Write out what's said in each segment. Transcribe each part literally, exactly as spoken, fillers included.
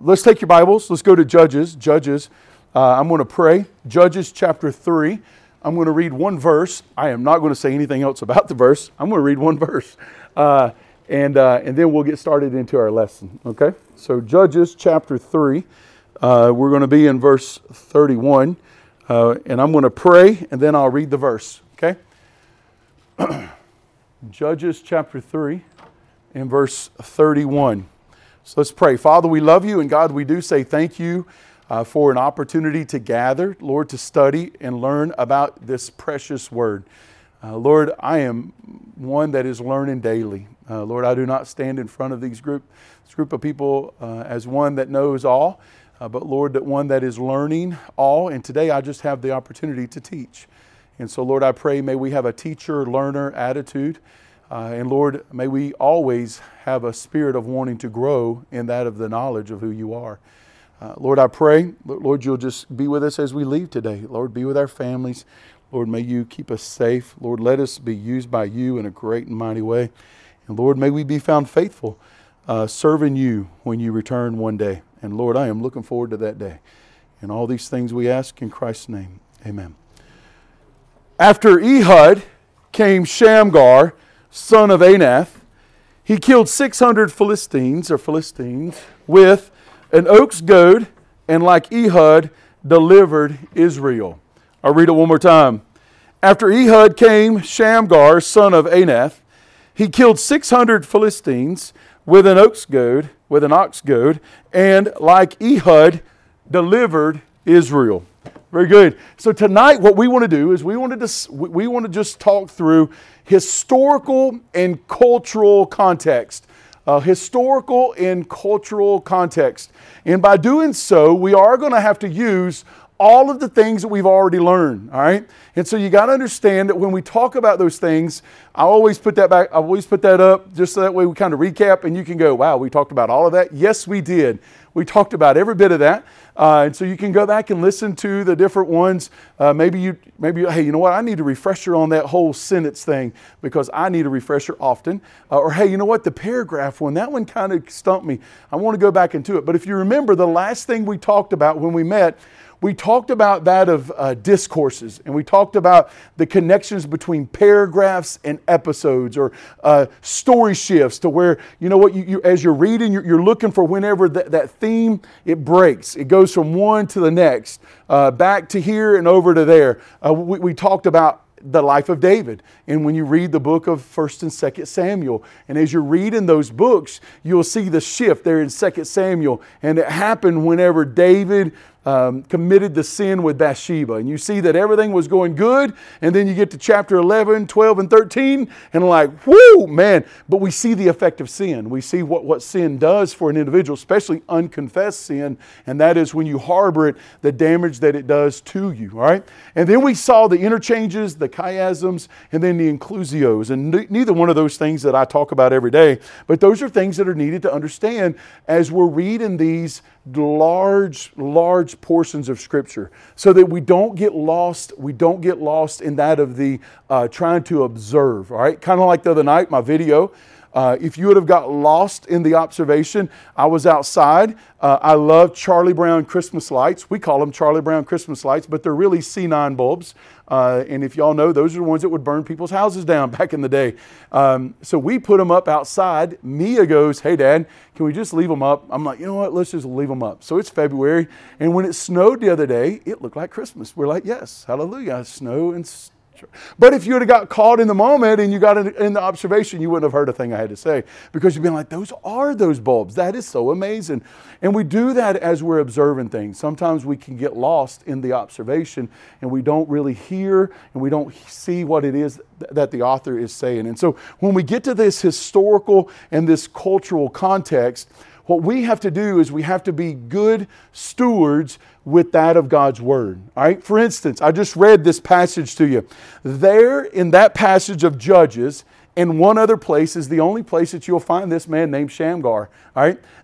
let's take your Bibles. Let's go to Judges. Judges. Uh, I'm going to pray. Judges chapter three. I'm going to read one verse. I am not going to say anything else about the verse. I'm going to read one verse. Uh, and uh, and then we'll get started into our lesson. Okay? So Judges chapter three. Uh, we're going to be in verse thirty-one. Uh, and I'm going to pray and then I'll read the verse. Okay? Judges chapter three and verse thirty-one. So let's pray. Father, we love you, and God, we do say thank you uh, for an opportunity to gather, Lord, to study and learn about this precious word. Uh, Lord, I am one that is learning daily. Uh, Lord, I do not stand in front of these group, this group of people uh, as one that knows all, uh, but Lord, that one that is learning all, and today I just have the opportunity to teach. And so, Lord, I pray may we have a teacher-learner attitude. Uh, and Lord, may we always have a spirit of wanting to grow in that of the knowledge of who you are. Uh, Lord, I pray, Lord, you'll just be with us as we leave today. Lord, be with our families. Lord, may you keep us safe. Lord, let us be used by you in a great and mighty way. And Lord, may we be found faithful, uh, serving you when you return one day. And Lord, I am looking forward to that day. And all these things we ask in Christ's name. Amen. After Ehud came Shamgar, son of Anath. He killed six hundred Philistines or Philistines with an oak's goad, and like Ehud, delivered Israel. I'll read it one more time. After Ehud came Shamgar, son of Anath. He killed six hundred Philistines with an oak's goad, with an ox goad, and like Ehud, delivered Israel. Very good. So tonight, what we want to do is we want to we want to just talk through historical and cultural context. Uh, historical and cultural context. And by doing so, we are going to have to use all of the things that we've already learned, all right? And so you got to understand that when we talk about those things, I always put that back, I always put that up just so that way we kind of recap and you can go, wow, we talked about all of that? Yes, we did. We talked about every bit of that. Uh, and so you can go back and listen to the different ones. Uh, maybe you, maybe hey, you know what? I need a refresher on that whole sentence thing because I need a refresher often. Uh, or hey, you know what? The paragraph one, that one kind of stumped me. I want to go back into it. But if you remember, the last thing we talked about when we met, we talked about that of uh, discourses, and we talked about the connections between paragraphs and episodes, or uh, story shifts to where, you know what, you, you, as you're reading, you're, you're looking for whenever that, that theme, it breaks. It goes from one to the next, uh, back to here and over to there. Uh, we, we talked about the life of David. And when you read the book of First and Second Samuel, and as you're reading those books, you'll see the shift there in Second Samuel. And it happened whenever David Um, committed the sin with Bathsheba. And you see that everything was going good. And then you get to chapter eleven, twelve, and thirteen. And like, whoo, man. But we see the effect of sin. We see what, what sin does for an individual, especially unconfessed sin. And that is when you harbor it, the damage that it does to you. All right. And then we saw the interchanges, the chiasms, and then the inclusios. And n- neither one of those things that I talk about every day. But those are things that are needed to understand as we're reading these large, large portions of Scripture, so that we don't get lost. We don't get lost in that of the uh, trying to observe. All right, kind of like the other night, my video. Uh, if you would have got lost in the observation, I was outside. Uh, I love Charlie Brown Christmas lights. We call them Charlie Brown Christmas lights, but they're really C nine bulbs. Uh, and if y'all know, those are the ones that would burn people's houses down back in the day. Um, so we put them up outside. Mia goes, hey, Dad, can we just leave them up? I'm like, you know what? Let's just leave them up. So it's February. And when it snowed the other day, it looked like Christmas. We're like, yes, hallelujah, snow and snow. But if you would have got caught in the moment and you got in the observation, you wouldn't have heard a thing I had to say, because you'd been like, those are those bulbs. That is so amazing. And we do that as we're observing things. Sometimes we can get lost in the observation and we don't really hear and we don't see what it is that the author is saying. And so when we get to this historical and this cultural context, what we have to do is we have to be good stewards with that of God's Word. All right. For instance, I just read this passage to you. There in that passage of Judges, in one other place, is the only place that you'll find this man named Shamgar. All right.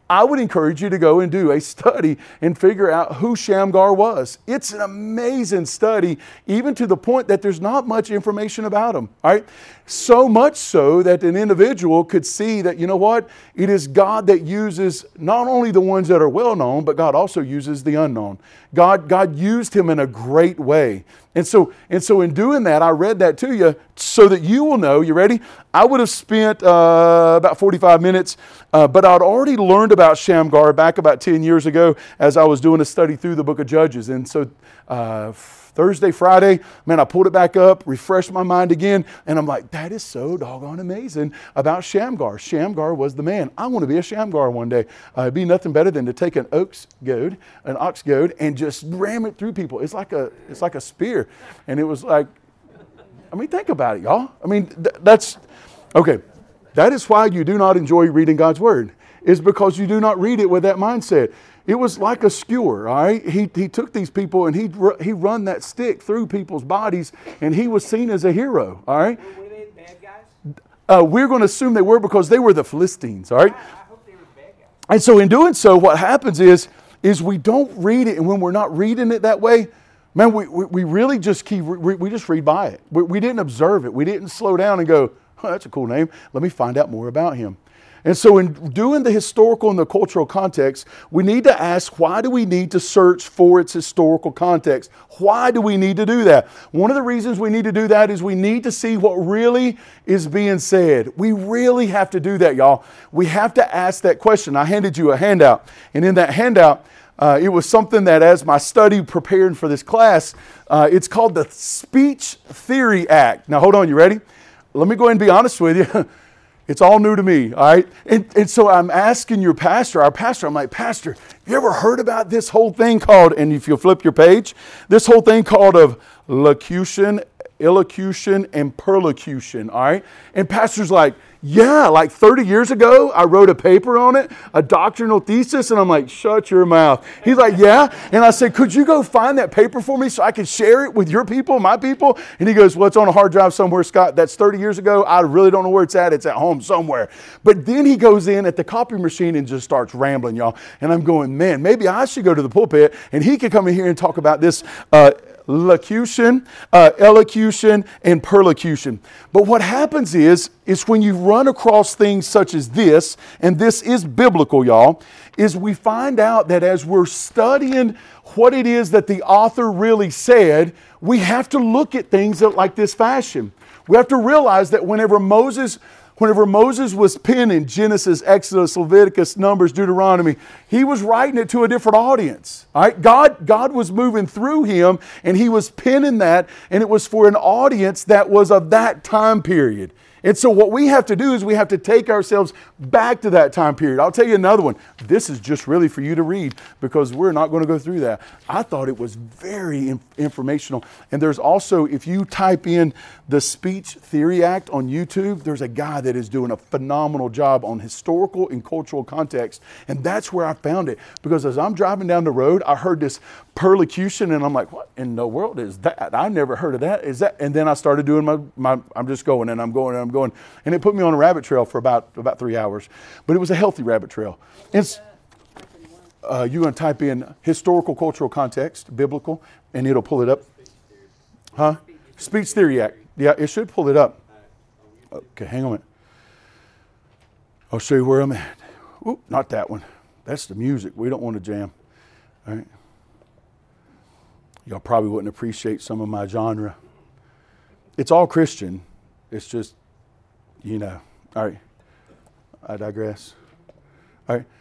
I would encourage you to go and do a study and figure out who Shamgar was. It's an amazing study, even to the point that there's not much information about him. All right? So much so that an individual could see that, you know what? It is God that uses not only the ones that are well known, but God also uses the unknown. God, God used him in a great way. And so, and so in doing that, I read that to you so that you will know. You ready? I would have spent uh, about forty-five minutes, uh, but I'd already learned about Shamgar back about ten years ago as I was doing a study through the book of Judges. And so uh, Thursday, Friday, man, I pulled it back up, refreshed my mind again, and I'm like, that is so doggone amazing about Shamgar. Shamgar was the man. I want to be a Shamgar one day. Uh, it'd be nothing better than to take an ox goad, an ox goad, and just ram it through people. It's like a, it's like a spear. And it was like, I mean, think about it, y'all. I mean, th- that's, okay. That is why you do not enjoy reading God's Word. It's because you do not read it with that mindset. It was like a skewer, all right? He, he took these people and he he run that stick through people's bodies, and he was seen as a hero, all right? Were they bad guys? Uh, we're going to assume they were because they were the Philistines, all right? I, I hope they were bad guys. And so in doing so, what happens is, is we don't read it, and when we're not reading it that way, man, we, we, we really just keep, we, we just read by it. We, we didn't observe it. We didn't slow down and go, oh, that's a cool name. Let me find out more about him. And so in doing the historical and the cultural context, we need to ask, why do we need to search for its historical context? Why do we need to do that? One of the reasons we need to do that is we need to see what really is being said. We really have to do that, y'all. We have to ask that question. I handed you a handout, and in that handout, Uh, it was something that as my study preparing for this class, uh, it's called the Speech Theory Act. Now, hold on, you ready? Let me go ahead and be honest with you. It's all new to me, all right? And, and so I'm asking your pastor, our pastor, I'm like, Pastor, have you ever heard about this whole thing called, and if you'll flip your page, this whole thing called of locution, elocution, and perlocution, all right? And Pastor's like, yeah, like thirty years ago, I wrote a paper on it, a doctrinal thesis, and I'm like, shut your mouth. He's like, yeah? And I said, could you go find that paper for me so I can share it with your people, my people? And he goes, well, it's on a hard drive somewhere, Scott. That's thirty years ago. I really don't know where it's at. It's at home somewhere. But then he goes in at the copy machine and just starts rambling, y'all. And I'm going, man, maybe I should go to the pulpit, and he could come in here and talk about this uh locution, uh, elocution, and perlocution. But what happens is, is when you run across things such as this, and this is biblical, y'all, is we find out that as we're studying what it is that the author really said, we have to look at things like this fashion. We have to realize that whenever Moses Whenever Moses was penning Genesis, Exodus, Leviticus, Numbers, Deuteronomy, he was writing it to a different audience. All right? God, God was moving through him, and he was penning that, and it was for an audience that was of that time period. And so what we have to do is we have to take ourselves back to that time period. I'll tell you another one. This is just really for you to read because we're not going to go through that. I thought it was very in- informational. And there's also, if you type in the Speech Theory Act on YouTube, there's a guy that is doing a phenomenal job on historical and cultural context. And that's where I found it. Because as I'm driving down the road, I heard this perlocution, and I'm like, what in the world is that? I never heard of that. Is that? And then I started doing my, my I'm just going and I'm going and I'm going. And it put me on a rabbit trail for about, about three hours. But it was a healthy rabbit trail. And uh, you're going to type in historical, cultural context, biblical, and it'll pull it up. Huh? Speech Theory Act. Yeah, it should pull it up. Okay, hang on a minute. I'll show you where I'm at. Oop, not that one. That's the music. We don't want to jam. All right. Y'all probably wouldn't appreciate some of my genre. It's all Christian. It's just, you know. All right. I digress. All right.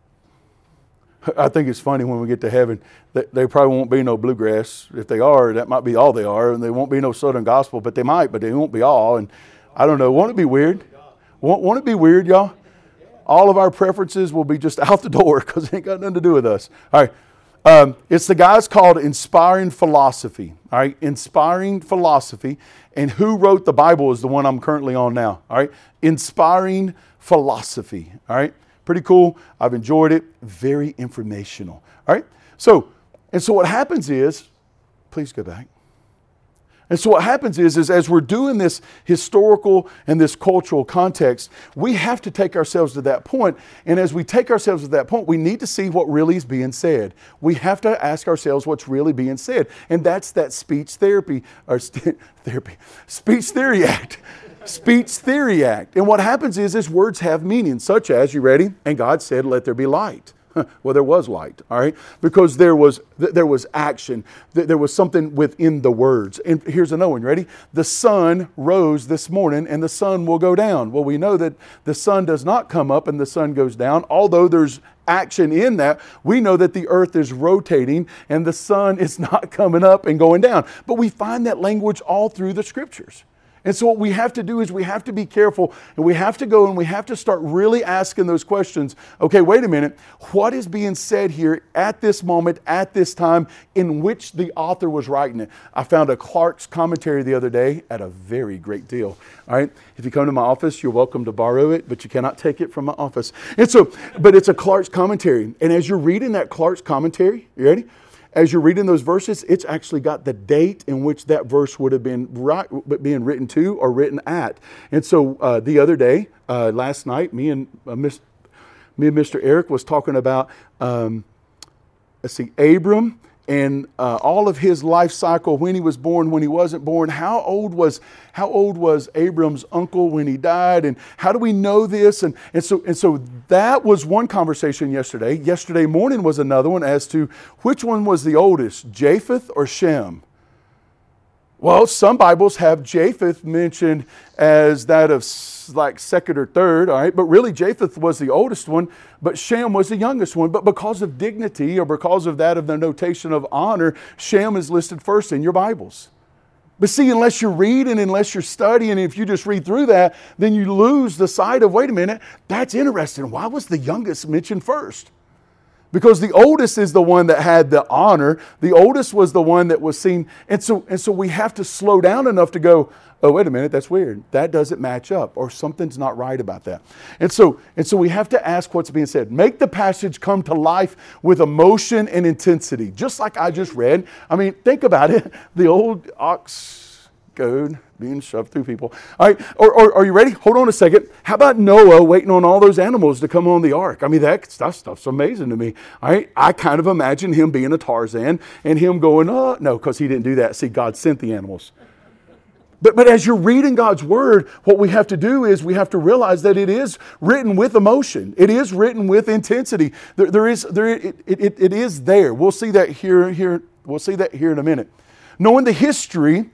I think it's funny when we get to heaven that there probably won't be no bluegrass. If they are, that might be all they are. And there won't be no Southern gospel, but they might, but they won't be all. And I don't know. Won't it be weird? Won't, won't it be weird, y'all? All of our preferences will be just out the door because it ain't got nothing to do with us. All right. Um, it's the guy's called Inspiring Philosophy. All right. Inspiring Philosophy. And who wrote the Bible is the one I'm currently on now. All right. Inspiring Philosophy. All right. Pretty cool. I've enjoyed it. Very informational. All right. So, and so what happens is, please go back. And so what happens is, is as we're doing this historical and this cultural context, we have to take ourselves to that point. And as we take ourselves to that point, we need to see what really is being said. We have to ask ourselves what's really being said. And that's that speech therapy, or st- therapy, speech theory act. Speech theory act. And what happens is, is words have meaning, such as, you ready? And God said, let there be light. Well, there was light, all right? Because there was there was action. There was something within the words. And here's another one, ready? The sun rose this morning and the sun will go down. Well, we know that the sun does not come up and the sun goes down. Although there's action in that, we know that the earth is rotating and the sun is not coming up and going down. But we find that language all through the scriptures. And so what we have to do is we have to be careful, and we have to go and we have to start really asking those questions. Okay, wait a minute. What is being said here at this moment, at this time, in which the author was writing it? I found a Clark's commentary the other day at a very great deal. All right. If you come to my office, you're welcome to borrow it, but you cannot take it from my office. And so, but it's a Clark's commentary. And as you're reading that Clark's commentary, you ready? As you're reading those verses, it's actually got the date in which that verse would have been right, being written to or written at. And so uh, the other day, uh, last night, me and uh, Miss, me and Mister Eric was talking about, um, let's see, Abram and uh, all of his life cycle, when he was born, when he wasn't born. How old was how old was Abram's uncle when he died, and how do we know this? And and so and so that was one conversation yesterday. Yesterday morning was another one as to which one was the oldest, Japheth or Shem. Well, some Bibles have Japheth mentioned as that of like second or third, all right? But really Japheth was the oldest one, but Shem was the youngest one. But because of dignity or because of that of the notation of honor, Shem is listed first in your Bibles. But see, unless you're reading, unless you're studying, if you just read through that, then you lose the sight of, wait a minute, that's interesting. Why was the youngest mentioned first? Because the oldest is the one that had the honor. The oldest was the one that was seen. And so, and so we have to slow down enough to go, oh, wait a minute, that's weird. That doesn't match up, or something's not right about that. And so, and so we have to ask what's being said. Make the passage come to life with emotion and intensity, just like I just read. I mean, think about it. The old ox goad being shoved through people. All right, or, or are you ready? Hold on a second. How about Noah waiting on all those animals to come on the ark? I mean, that stuff, stuff's amazing to me. All right, I kind of imagine him being a Tarzan and him going, oh, no, because he didn't do that. See, God sent the animals. But, but as you're reading God's Word, what we have to do is we have to realize that it is written with emotion. It is written with intensity. There, there is, there, it, it, it is there. We'll see that here, here. We'll see that here in a minute. Knowing the history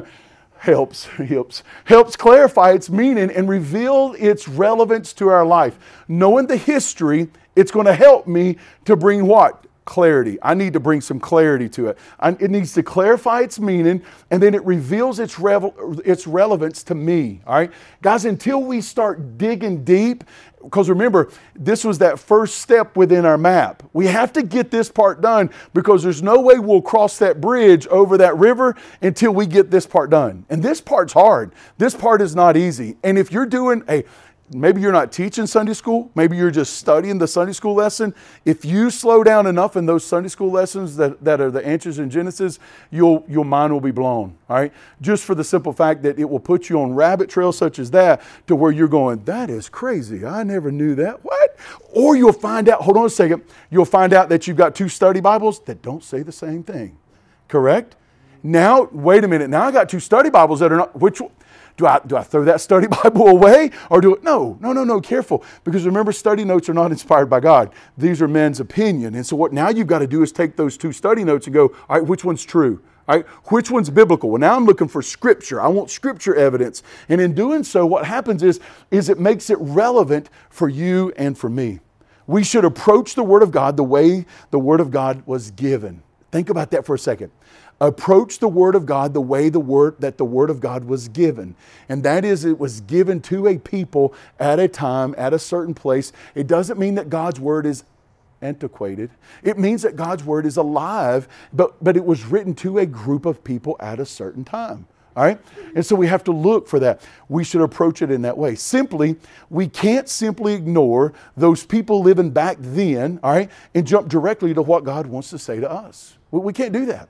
helps, helps, helps clarify its meaning and reveal its relevance to our life. Knowing the history, it's going to help me to bring what? Clarity. I need to bring some clarity to it. I, it needs to clarify its meaning, and then it reveals its revel, its relevance to me. All right, guys. Until we start digging deep, because remember, this was that first step within our map. We have to get this part done because there's no way we'll cross that bridge over that river until we get this part done. And this part's hard. This part is not easy. And if you're doing a Maybe you're not teaching Sunday school. Maybe you're just studying the Sunday school lesson. If you slow down enough in those Sunday school lessons that, that are the answers in Genesis, you'll, your mind will be blown. All right. Just for the simple fact that it will put you on rabbit trails such as that to where you're going, that is crazy. I never knew that. What? Or you'll find out, hold on a second, you'll find out that you've got two study Bibles that don't say the same thing. Correct? Now, wait a minute. Now I got two study Bibles that are not, which one? Do I, do I throw that study Bible away or do it? No, no, no, no, careful. Because remember, study notes are not inspired by God. These are men's opinion. And so what now you've got to do is take those two study notes and go, all right, which one's true? All right, which one's biblical? Well, now I'm looking for scripture. I want scripture evidence. And in doing so, what happens is, is it makes it relevant for you and for me. We should approach the Word of God the way the Word of God was given. Think about that for a second. Approach the Word of God the way the word that the Word of God was given. And that is, it was given to a people at a time, at a certain place. It doesn't mean that God's Word is antiquated. It means that God's Word is alive, but, but it was written to a group of people at a certain time. All right? And so we have to look for that. We should approach it in that way. Simply, we can't simply ignore those people living back then, all right, and jump directly to what God wants to say to us. We, we can't do that.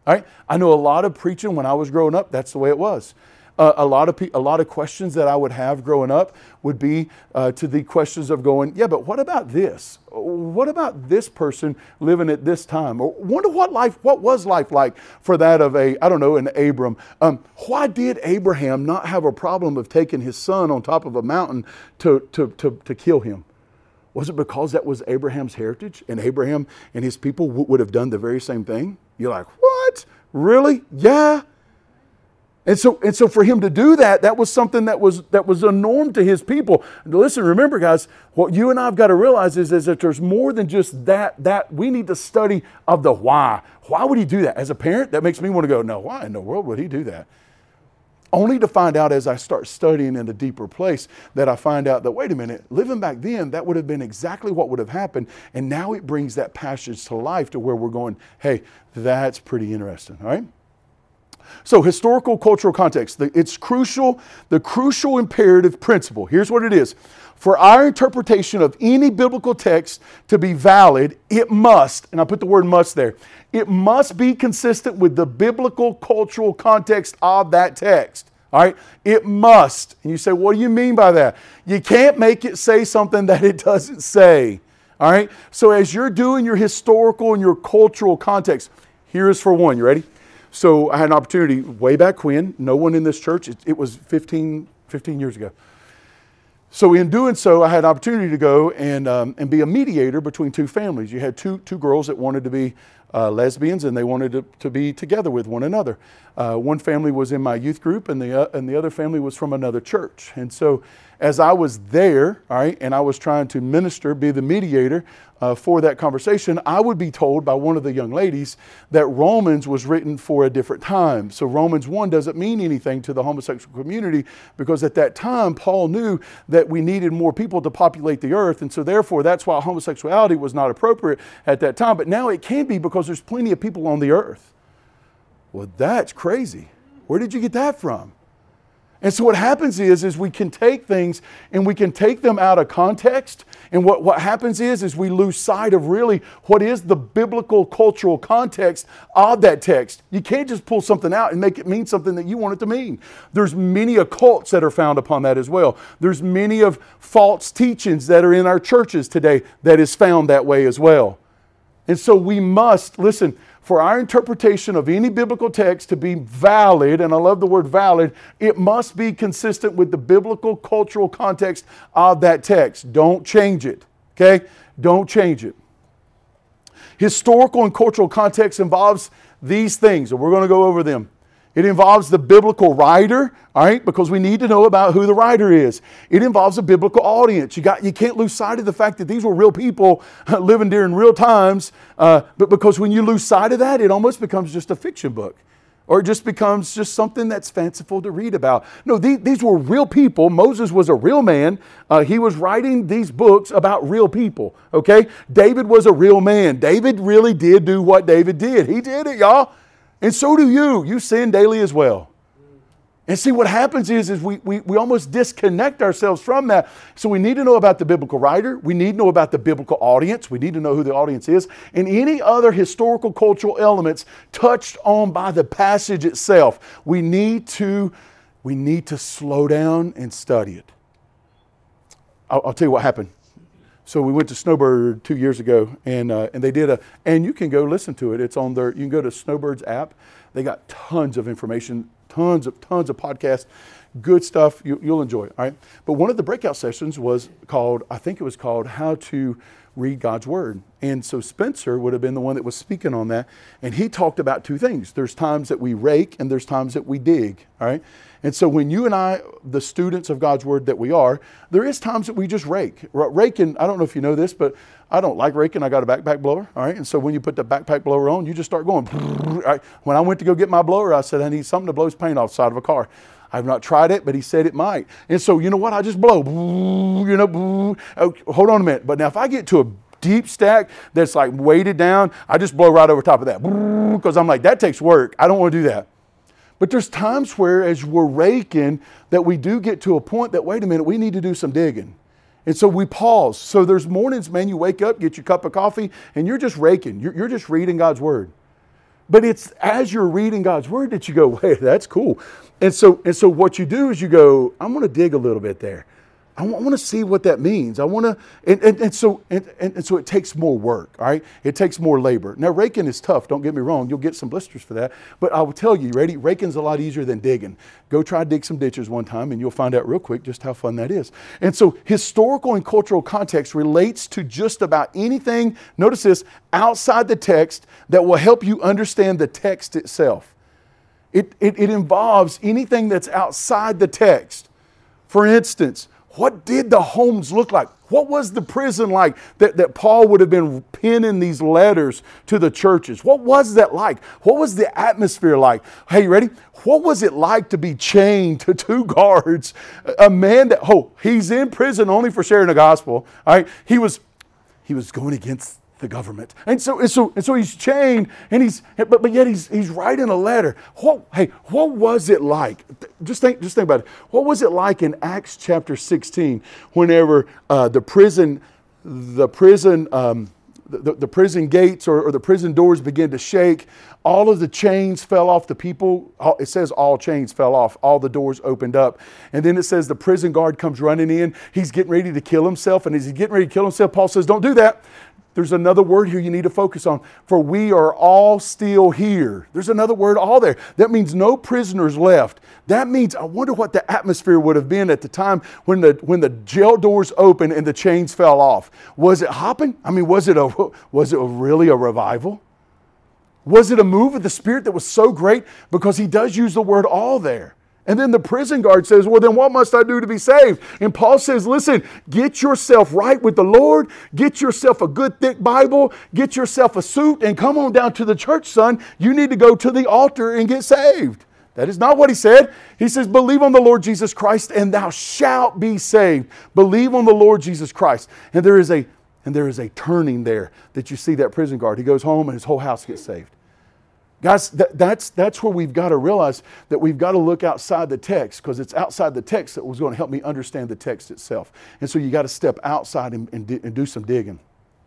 All right? I know a lot of preaching when I was growing up, that's the way it was. Uh, a lot of pe- a lot of questions that I would have growing up would be uh, to the questions of going, yeah, but what about this? What about this person living at this time? Or wonder what life, what was life like for that of a, I don't know, an Abram? Um, why did Abraham not have a problem of taking his son on top of a mountain to to to, to kill him? Was it because that was Abraham's heritage, and Abraham and his people w- would have done the very same thing? You're like, what? Really? Yeah. And so, and so for him to do that, that was something that was that was a norm to his people. Listen, remember, guys, what you and I have got to realize is, is that there's more than just that. That we need to study of the why. Why would he do that? As a parent, that makes me want to go, no, why in the world would he do that? Only to find out as I start studying in a deeper place that I find out that, wait a minute, living back then, that would have been exactly what would have happened. And now it brings that passage to life to where we're going, hey, that's pretty interesting, all right? So historical cultural context, it's crucial, the crucial imperative principle. Here's what it is. For our interpretation of any biblical text to be valid, it must, and I put the word must there, it must be consistent with the biblical cultural context of that text. All right? It must. And you say, what do you mean by that? You can't make it say something that it doesn't say. All right? So as you're doing your historical and your cultural context, here is for one. You ready? So I had an opportunity way back when, no one in this church, it, it was fifteen, fifteen years ago. So in doing so, I had an opportunity to go and, um, and be a mediator between two families. You had two, two girls that wanted to be uh, lesbians, and they wanted to, to be together with one another. Uh, one family was in my youth group, and the, uh, and the other family was from another church. And so as I was there, all right, and I was trying to minister, be the mediator uh, for that conversation, I would be told by one of the young ladies that Romans was written for a different time. So Romans one doesn't mean anything to the homosexual community, because at that time, Paul knew that we needed more people to populate the earth. And so therefore, that's why homosexuality was not appropriate at that time. But now it can be, because there's plenty of people on the earth. Well, that's crazy. Where did you get that from? And so what happens is, is we can take things and we can take them out of context. And what, what happens is, is we lose sight of really what is the biblical cultural context of that text. You can't just pull something out and make it mean something that you want it to mean. There's many occults that are found upon that as well. There's many of false teachings that are in our churches today that is found that way as well. And so we must, listen, for our interpretation of any biblical text to be valid, and I love the word valid, it must be consistent with the biblical cultural context of that text. Don't change it, okay? Don't change it. Historical and cultural context involves these things, and we're going to go over them. It involves the biblical writer, all right, because we need to know about who the writer is. It involves a biblical audience. You got, you can't lose sight of the fact that these were real people living during real times, uh, but because when you lose sight of that, it almost becomes just a fiction book, or it just becomes just something that's fanciful to read about. No, these, these were real people. Moses was a real man. Uh, he was writing these books about real people, okay? David was a real man. David really did do what David did. He did it, y'all. And so do you. You sin daily as well. And see, what happens is, is we, we, we almost disconnect ourselves from that. So we need to know about the biblical writer. We need to know about the biblical audience. We need to know who the audience is. And any other historical, cultural elements touched on by the passage itself. We need to, we need to slow down and study it. I'll, I'll tell you what happened. So we went to Snowbird two years ago, and uh, and they did a, and you can go listen to it. It's on their, you can go to Snowbird's app. They got tons of information, tons of tons of podcasts, good stuff. You, you'll enjoy it, all right? But one of the breakout sessions was called, I think it was called How to Read God's Word. And so Spencer would have been the one that was speaking on that, and he talked about two things. There's times that we rake, and there's times that we dig, all right? And so when you and I, the students of God's Word that we are, there is times that we just rake. Raking, I don't know if you know this, but I don't like raking. I got a backpack blower, all right? And so when you put the backpack blower on, you just start going. Right? When I went to go get my blower, I said, I need something to blow paint off the side of a car. I've not tried it, but he said it might. And so, you know what? I just blow, you know, oh, hold on a minute. But now if I get to a deep stack that's like weighted down, I just blow right over top of that, because I'm like, that takes work. I don't want to do that. But there's times where, as we're raking, that we do get to a point that, wait a minute, we need to do some digging. And so we pause. So there's mornings, man, you wake up, get your cup of coffee, and you're just raking. You're, you're just reading God's Word. but it's as you're reading God's word that you go, wait, that's cool. And so, and so what you do is you go, I'm going to dig a little bit there. I want to see what that means. I want to, and, and, and so and, and so it takes more work, all right? It takes more labor. Now, raking is tough, don't get me wrong. You'll get some blisters for that. But I will tell you, ready? Raking's a lot easier than digging. Go try to dig some ditches one time and you'll find out real quick just how fun that is. And so historical and cultural context relates to just about anything, notice this, outside the text that will help you understand the text itself. It, it, it involves anything that's outside the text. For instance, what did the homes look like? What was the prison like that, that Paul would have been penning these letters to the churches? What was that like? What was the atmosphere like? Hey, you ready? What was it like to be chained to two guards? A man that, oh, he's in prison only for sharing the gospel. All right? He was, he was going against the government. And so, and so, and so he's chained and he's, but, but yet he's, he's writing a letter. What, hey, what was it like? Just think, just think about it. What was it like in Acts chapter sixteen whenever uh, the prison, the prison, um, the, the prison gates or, or the prison doors began to shake? All of the chains fell off the people. It says all chains fell off. All the doors opened up. And then it says the prison guard comes running in. He's getting ready to kill himself. And as he's getting ready to kill himself, Paul says, don't do that. There's another word here you need to focus on. For we are all still here. There's another word, all there. That means no prisoners left. That means, I wonder what the atmosphere would have been at the time when the when the jail doors opened and the chains fell off. Was it hopping? I mean, was it a was it a really a revival? Was it a move of the Spirit that was so great? Because he does use the word all there. And then the prison guard says, well, then what must I do to be saved? And Paul says, listen, get yourself right with the Lord. Get yourself a good thick Bible. Get yourself a suit and come on down to the church, son. You need to go to the altar and get saved. That is not what he said. He says, believe on the Lord Jesus Christ and thou shalt be saved. Believe on the Lord Jesus Christ. And there is a, and there is a turning there that you see that prison guard. He goes home and his whole house gets saved. Guys, that, that's, that's where we've got to realize that we've got to look outside the text, because it's outside the text that was going to help me understand the text itself. And so you got to step outside and, and, and do some digging.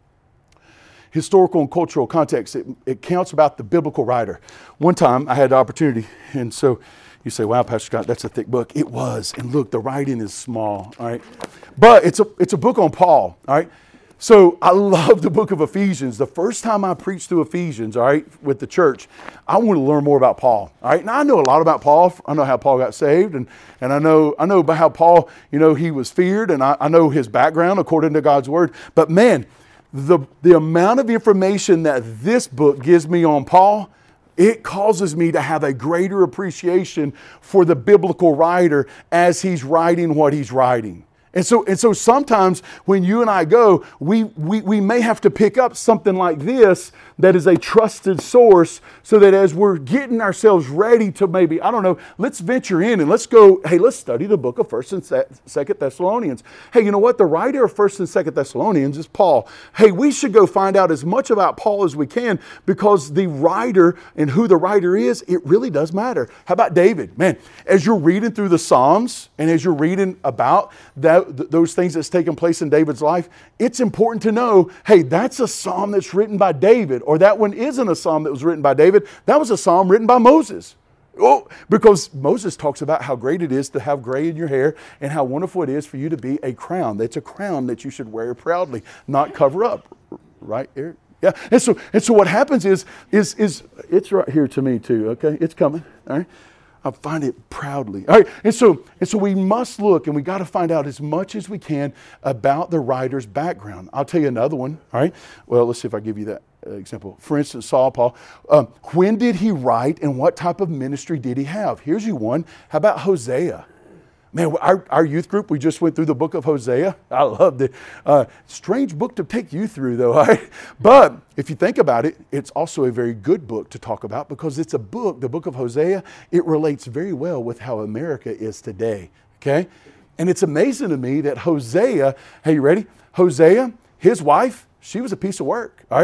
Historical and cultural context, it, it counts about the biblical writer. One time I had the opportunity, and so you say, wow, Pastor Scott, that's a thick book. It was. And look, the writing is small, all right? But it's a, it's a book on Paul, all right? So I love the book of Ephesians. The first time I preached through Ephesians, all right, with the church, I wanted to learn more about Paul. All right, now I know a lot about Paul. I know how Paul got saved, and, and I know I know about how Paul, you know, he was feared, and I, I know his background according to God's word. But man, the the amount of information that this book gives me on Paul, it causes me to have a greater appreciation for the biblical writer as he's writing what he's writing. And so, and so sometimes when you and I go, we, we, we may have to pick up something like this that is a trusted source, so that as we're getting ourselves ready to maybe, I don't know, let's venture in and let's go, hey, let's study the book of First and Second Thessalonians. Hey, you know what? The writer of First and Second Thessalonians is Paul. Hey, we should go find out as much about Paul as we can, because the writer and who the writer is, it really does matter. How about David? Man, as you're reading through the Psalms and as you're reading about that, th- those things that's taken place in David's life, it's important to know, hey, that's a psalm that's written by David, or that one isn't a psalm that was written by David. That was a psalm written by Moses. Oh, because Moses talks about how great it is to have gray in your hair and how wonderful it is for you to be a crown. That's a crown that you should wear proudly, not cover up. Right, Eric? Yeah. And so, and so what happens is, is, is it's right here to me too, okay? It's coming, all right? I find it proudly. All right, and so and so we must look, and we got to find out as much as we can about the writer's background. I'll tell you another one. All right. Well, let's see if I give you that uh, example. For instance, Saul Paul. Um, when did he write, and what type of ministry did he have? Here's you one. How about Hosea? Man, our, our youth group, we just went through the book of Hosea. I loved it. Uh, strange book to take you through, though. All right? But if you think about it, it's also a very good book to talk about, because it's a book, the book of Hosea, it relates very well with how America is today. Okay? And it's amazing to me that Hosea, hey, you ready? Hosea, his wife, she was a piece of work. All right?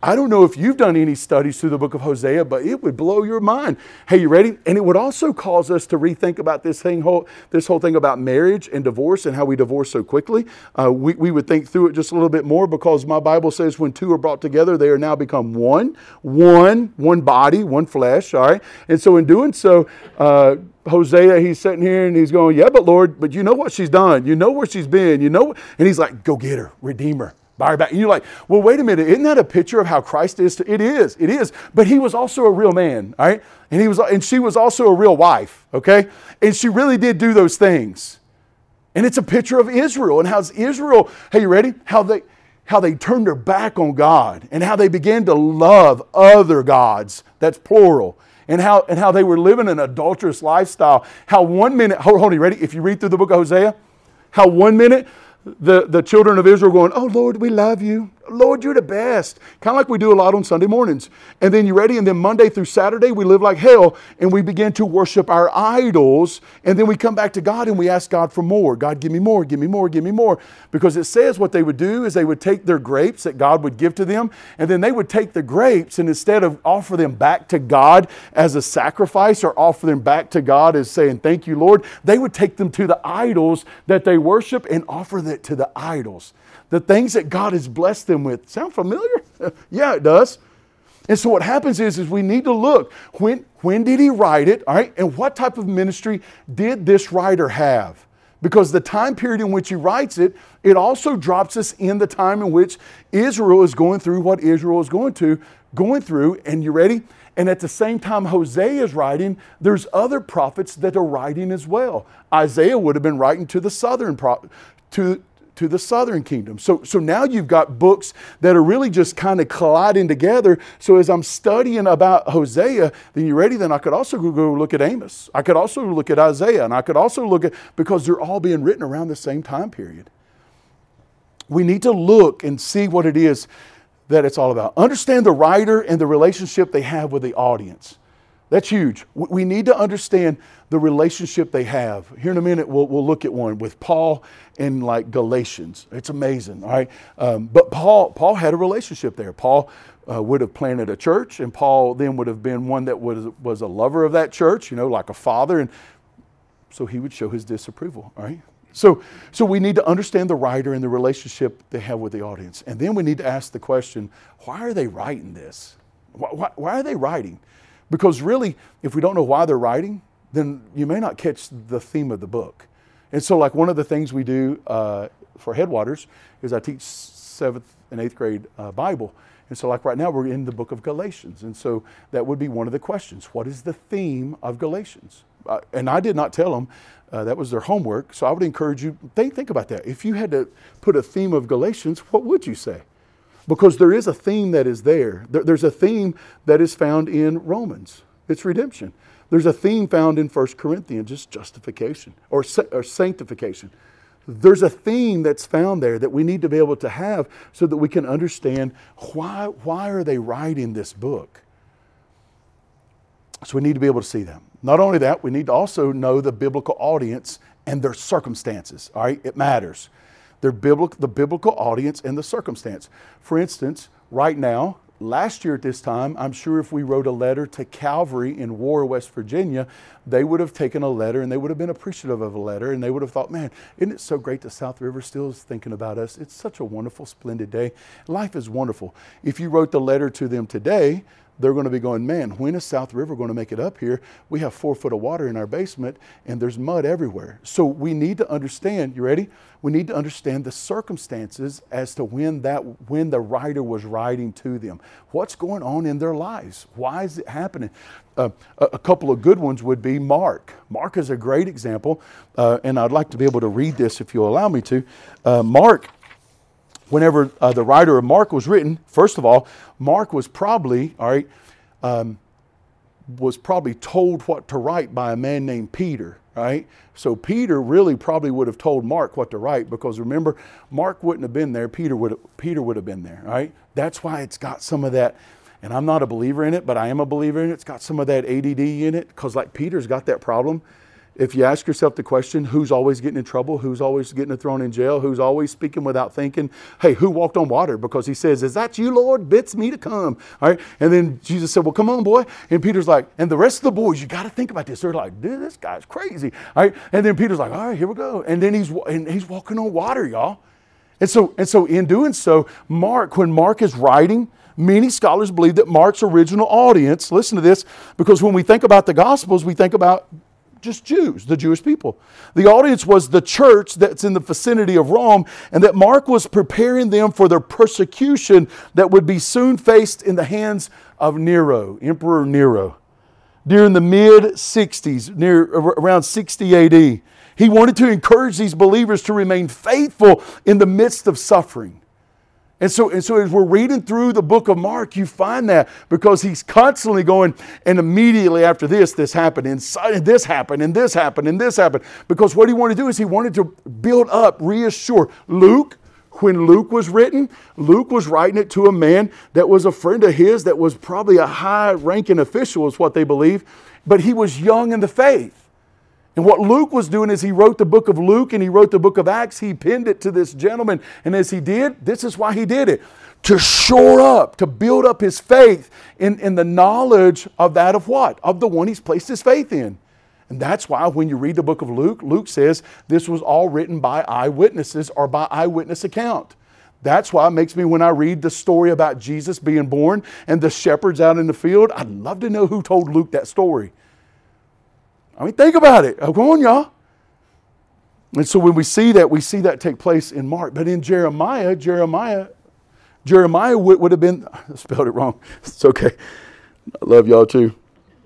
I don't know if you've done any studies through the book of Hosea, but it would blow your mind. Hey, you ready? And it would also cause us to rethink about this thing, whole, this whole thing about marriage and divorce and how we divorce so quickly. Uh, we, we would think through it just a little bit more, because my Bible says when two are brought together, they are now become one, one, one body, one flesh, all right? And so in doing so, uh, Hosea, he's sitting here and he's going, yeah, but Lord, but you know what she's done. You know where she's been. You know, and he's like, go get her, redeem her. Buy her back. And you're like, well, wait a minute. Isn't that a picture of how Christ is? To, it is. It is. But he was also a real man, all right? And he was, and she was also a real wife, okay? And she really did do those things. And it's a picture of Israel and how Israel, hey, you ready? How they, how they turned their back on God and how they began to love other gods. That's plural. And how, and how they were living an adulterous lifestyle. How one minute, hold, hold on, you ready? If you read through the book of Hosea, how one minute, The, the children of Israel going, oh, Lord, we love you. Lord, you're the best. Kind of like we do a lot on Sunday mornings. And then you ready? And then Monday through Saturday, we live like hell and we begin to worship our idols. And then we come back to God and we ask God for more. God, give me more, give me more, give me more. Because it says what they would do is they would take their grapes that God would give to them. And then they would take the grapes and instead of offer them back to God as a sacrifice or offer them back to God as saying, thank you, Lord, they would take them to the idols that they worship and offer that to the idols. The things that God has blessed them with. Sound familiar? Yeah, it does. And so what happens is, is we need to look. When, when did he write it? All right. And what type of ministry did this writer have? Because the time period in which he writes it, it also drops us in the time in which Israel is going through what Israel is going to, going through. And you ready? And at the same time Hosea is writing, there's other prophets that are writing as well. Isaiah would have been writing to the southern pro- to to the southern kingdom. So, so now you've got books that are really just kind of colliding together. So as I'm studying about Hosea, then you ready? Then I could also go look at Amos. I could also look at Isaiah, and I could also look at, because they're all being written around the same time period. We need to look and see what it is that it's all about. Understand the writer and the relationship they have with the audience. That's huge. We need to understand the relationship they have. Here in a minute, we'll, we'll look at one with Paul in like Galatians. It's amazing, all right? Um, but Paul, Paul had a relationship there. Paul uh, would have planted a church, and Paul then would have been one that was, was a lover of that church, you know, like a father. And so he would show his disapproval, all right? So, so we need to understand the writer and the relationship they have with the audience. And then we need to ask the question, why are they writing this? Why, why, why are they writing? Because really, if we don't know why they're writing, then you may not catch the theme of the book. And so like one of the things we do uh, for Headwaters is I teach seventh and eighth grade uh, Bible. And so like right now we're in the book of Galatians. And so that would be one of the questions. What is the theme of Galatians? Uh, and I did not tell them uh, that was their homework. So I would encourage you, think, think about that. If you had to put a theme of Galatians, what would you say? Because there is a theme that is there. there. There's a theme that is found in Romans. It's redemption. There's a theme found in First Corinthians, just justification or, or sanctification. There's a theme that's found there that we need to be able to have so that we can understand why, why are they writing this book. So we need to be able to see them. Not only that, we need to also know the biblical audience and their circumstances. All right, it matters. Their biblical, the biblical audience and the circumstance. For instance, right now, last year at this time, I'm sure if we wrote a letter to Calvary in War, West Virginia, they would have taken a letter and they would have been appreciative of a letter and they would have thought, man, isn't it so great that South River still is thinking about us? It's such a wonderful, splendid day. Life is wonderful. If you wrote the letter to them today, they're going to be going, man, when is South River going to make it up here? We have four foot of water in our basement and there's mud everywhere. So we need to understand, you ready? We need to understand the circumstances as to when that when the writer was writing to them. What's going on in their lives? Why is it happening? Uh, a, a couple of good ones would be Mark. Mark is a great example, uh, and I'd like to be able to read this if you'll allow me to. Uh, Mark, whenever uh, the writer of Mark was written, first of all, Mark was probably, all right, um, was probably told what to write by a man named Peter, right? So Peter really probably would have told Mark what to write because remember, Mark wouldn't have been there. Peter would have, Peter would have been there, right? That's why it's got some of that, and I'm not a believer in it, but I am a believer in it. It's got some of that A D D in it because like Peter's got that problem. if you ask yourself the question, who's always getting in trouble? Who's always getting thrown in jail? Who's always speaking without thinking? Hey, who walked on water? Because he says, is that you, Lord? Bids me to come. All right. And then Jesus said, well, come on, boy. And Peter's like, and the rest of the boys, you got to think about this. They're like, dude, this guy's crazy. All right. And then Peter's like, all right, here we go. And then he's, and he's walking on water, y'all. And so, and so in doing so, Mark, when Mark is writing, many scholars believe that Mark's original audience, listen to this, because when we think about the Gospels, we think about just Jews, the Jewish people. The audience was the church that's in the vicinity of Rome, and that Mark was preparing them for their persecution that would be soon faced in the hands of Nero, Emperor Nero. During the mid sixties, near around sixty A D, he wanted to encourage these believers to remain faithful in the midst of suffering. And so, and so as we're reading through the book of Mark, you find that because he's constantly going, and immediately after this, this happened, and this happened, and this happened, and this happened. Because what he wanted to do is he wanted to build up, reassure. Luke, when Luke was written, Luke was writing it to a man that was a friend of his, that was probably a high-ranking official, is what they believe, but he was young in the faith. And what Luke was doing is he wrote the book of Luke and he wrote the book of Acts. He pinned it to this gentleman. And as he did, this is why he did it. To shore up, to build up his faith in, in the knowledge of that of what? Of the one he's placed his faith in. And that's why when you read the book of Luke, Luke says this was all written by eyewitnesses or by eyewitness account. That's why it makes me, when I read the story about Jesus being born and the shepherds out in the field, I'd love to know who told Luke that story. I mean, think about it. Oh, come on, y'all. And so when we see that, we see that take place in Mark. But in Jeremiah, Jeremiah, Jeremiah would, would have been, I spelled it wrong. It's okay. I love y'all too.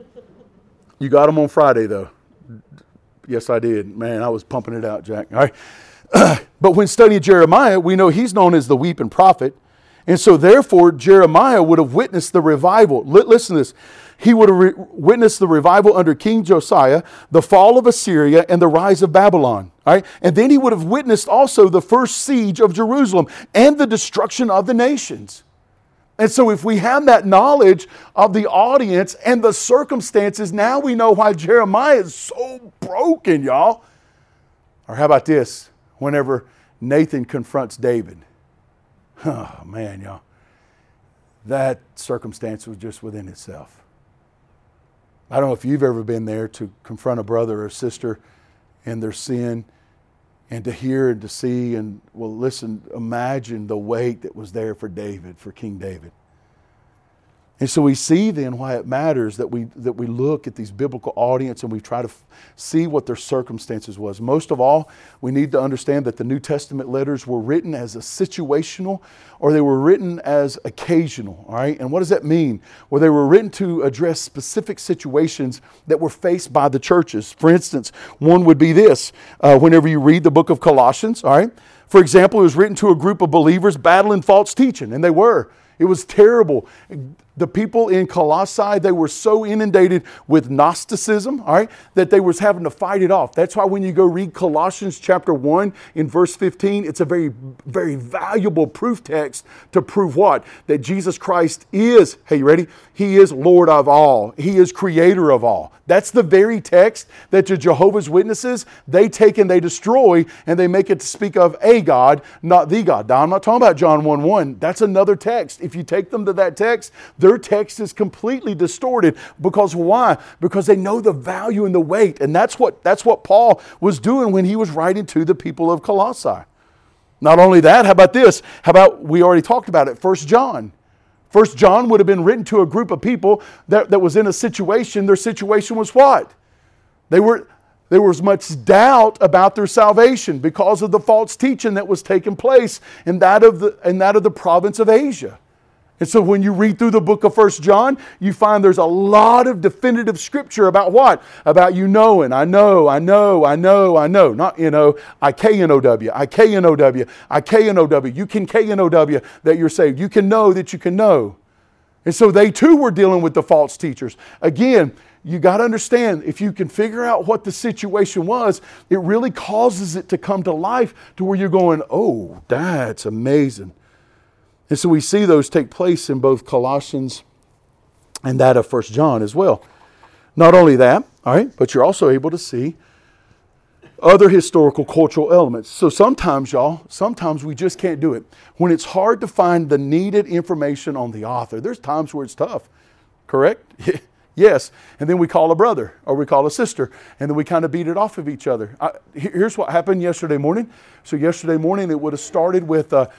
You got them on Friday, though. Yes, I did. Man, I was pumping it out, Jack. All right. But when studying Jeremiah, we know he's known as the weeping prophet. And so therefore, Jeremiah would have witnessed the revival. Listen to this. He would have re- witnessed the revival under King Josiah, the fall of Assyria, and the rise of Babylon. All right? And then he would have witnessed also the first siege of Jerusalem and the destruction of the nations. And so if we have that knowledge of the audience and the circumstances, now we know why Jeremiah is so broken, y'all. Or how about this? Whenever Nathan confronts David. Oh, man, y'all. That circumstance was just within itself. I don't know if you've ever been there to confront a brother or sister in their sin and to hear and to see and, well, listen, imagine the weight that was there for David, for King David. And so we see then why it matters that we that we look at these biblical audience and we try to f- see what their circumstances was. Most of all, we need to understand that the New Testament letters were written as a situational, or they were written as occasional. All right, and what does that mean? Well, they were written to address specific situations that were faced by the churches. For instance, one would be this: uh, whenever you read the book of Colossians. All right, for example, it was written to a group of believers battling false teaching, and they were. It was terrible. The people in Colossae, they were so inundated with Gnosticism, all right, that they was having to fight it off. That's why when you go read Colossians chapter one in verse fifteen, it's a very, very valuable proof text to prove what? That Jesus Christ is, hey, you ready? He is Lord of all. He is creator of all. That's the very text that the Jehovah's Witnesses, they take and they destroy, and they make it to speak of a God, not the God. Now, I'm not talking about John one one. That's another text. If you take them to that text, their text is completely distorted. Because why? Because they know the value and the weight. And that's what, that's what Paul was doing when he was writing to the people of Colossae. Not only that, how about this? How about, we already talked about it, First John. First John would have been written to a group of people that, that was in a situation. Their situation was what? They were, there was much doubt about their salvation because of the false teaching that was taking place in that of the, in that of the province of Asia. And so when you read through the book of First John, you find there's a lot of definitive scripture about what? About you knowing, I know, I know, I know, I know. Not, you know, I K N O W, I K N O W, I K N O W. You can K N O W that you're saved. You can know that you can know. And so they too were dealing with the false teachers. Again, you got to understand, if you can figure out what the situation was, it really causes it to come to life to where you're going, oh, that's amazing. And so we see those take place in both Colossians and that of First John as well. Not only that, all right, but you're also able to see other historical cultural elements. So sometimes, y'all, sometimes we just can't do it. When it's hard to find the needed information on the author, there's times where it's tough, correct? Yes. And then we call a brother or we call a sister, and then we kind of beat it off of each other. I, here's what happened yesterday morning. So yesterday morning it would have started with, uh,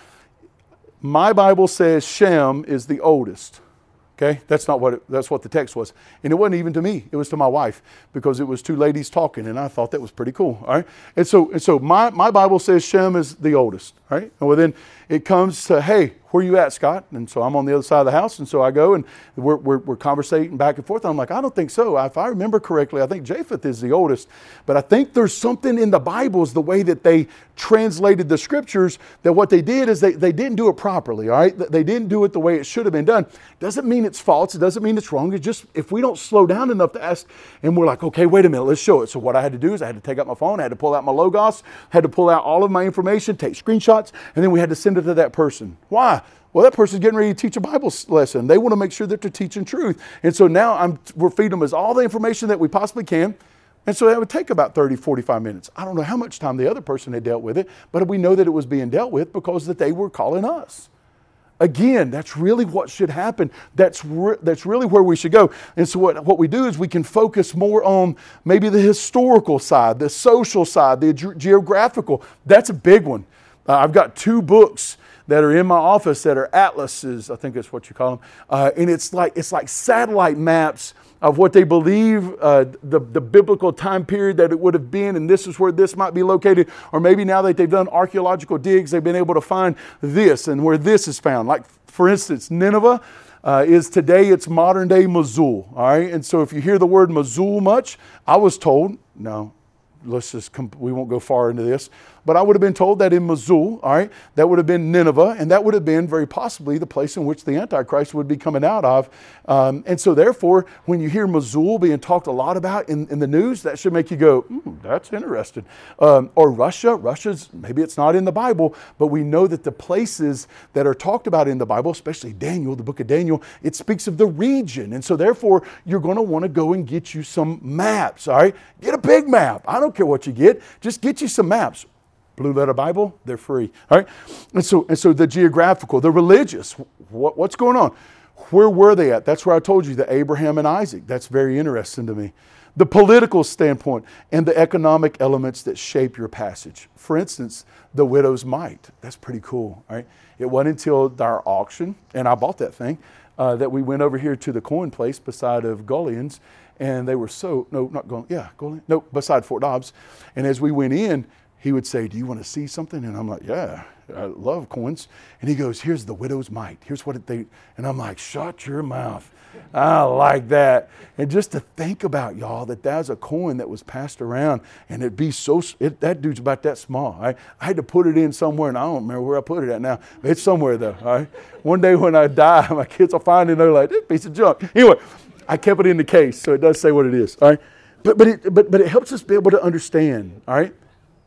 my Bible says Shem is the oldest. Okay, that's not what it, that's what the text was, and it wasn't even to me. It was to my wife because it was two ladies talking, and I thought that was pretty cool. All right, and so and so my, my Bible says Shem is the oldest. All right, and well then it comes to, hey, where you at, Scott? And so I'm on the other side of the house, and so I go and we're we're, we're conversating back and forth. And I'm like, I don't think so. If I remember correctly, I think Japheth is the oldest, but I think there's something in the Bibles, the way that they translated the scriptures, that what they did is they, they didn't do it properly. All right, they didn't do it the way it should have been done. Doesn't mean it's false. It doesn't mean it's wrong. It's just if we don't slow down enough to ask, and we're like, okay, wait a minute, let's show it. So what I had to do is I had to take out my phone, I had to pull out my Logos, had to pull out all of my information, take screenshots, and then we had to send it to that person. Why? Well, that person's getting ready to teach a Bible lesson. They want to make sure that they're teaching truth. And so now I'm, we're feeding them as all the information that we possibly can. And so that would take about thirty, forty-five minutes. I don't know how much time the other person had dealt with it, but we know that it was being dealt with because that they were calling us. Again, that's really what should happen. That's re- that's really where we should go. And so what, what we do is we can focus more on maybe the historical side, the social side, the ge- geographical. That's a big one. Uh, I've got two books that are in my office that are atlases, I think that's what you call them. Uh, and it's like it's like satellite maps of what they believe uh, the, the biblical time period that it would have been, and this is where this might be located. Or maybe now that they've done archaeological digs, they've been able to find this and where this is found. Like, for instance, Nineveh uh, is today, it's modern day Mosul. All right, and so if you hear the word Mosul much, I was told, no, let's just, comp- we won't go far into this, but I would have been told that in Mosul, all right, that would have been Nineveh, and that would have been very possibly the place in which the Antichrist would be coming out of. Um, and so therefore, when you hear Mosul being talked a lot about in, in the news, that should make you go, mm, that's interesting. Um, or Russia, Russia's, maybe it's not in the Bible, but we know that the places that are talked about in the Bible, especially Daniel, the book of Daniel, it speaks of the region. And so therefore, you're going to want to go and get you some maps, all right? Get a big map. I don't care what you get. Just get you some maps. Blue Letter Bible, they're free. All right. And so, and so the geographical, the religious, what, what's going on? Where were they at? That's where I told you the Abraham and Isaac. That's very interesting to me. The political standpoint and the economic elements that shape your passage. For instance, the widow's mite. That's pretty cool. All right. It wasn't until our auction, and I bought that thing, uh, that we went over here to the coin place beside of Gullions, and they were so, no, not Gullions, yeah, Gullions, no, beside Fort Dobbs. And as we went in, he would say, do you want to see something? And I'm like, yeah, I love coins. And he goes, here's the widow's mite. Here's what it, they, and I'm like, shut your mouth. I like that. And just to think about, y'all, that that's a coin that was passed around, and it'd be so, it, that dude's about that small. Right? I had to put it in somewhere, and I don't remember where I put it at now. But it's somewhere though. All right? One day when I die, my kids will find it, and they're like, this piece of junk. Anyway, I kept it in the case, so it does say what it is. All right? But, but, it, but, but it helps us be able to understand, all right?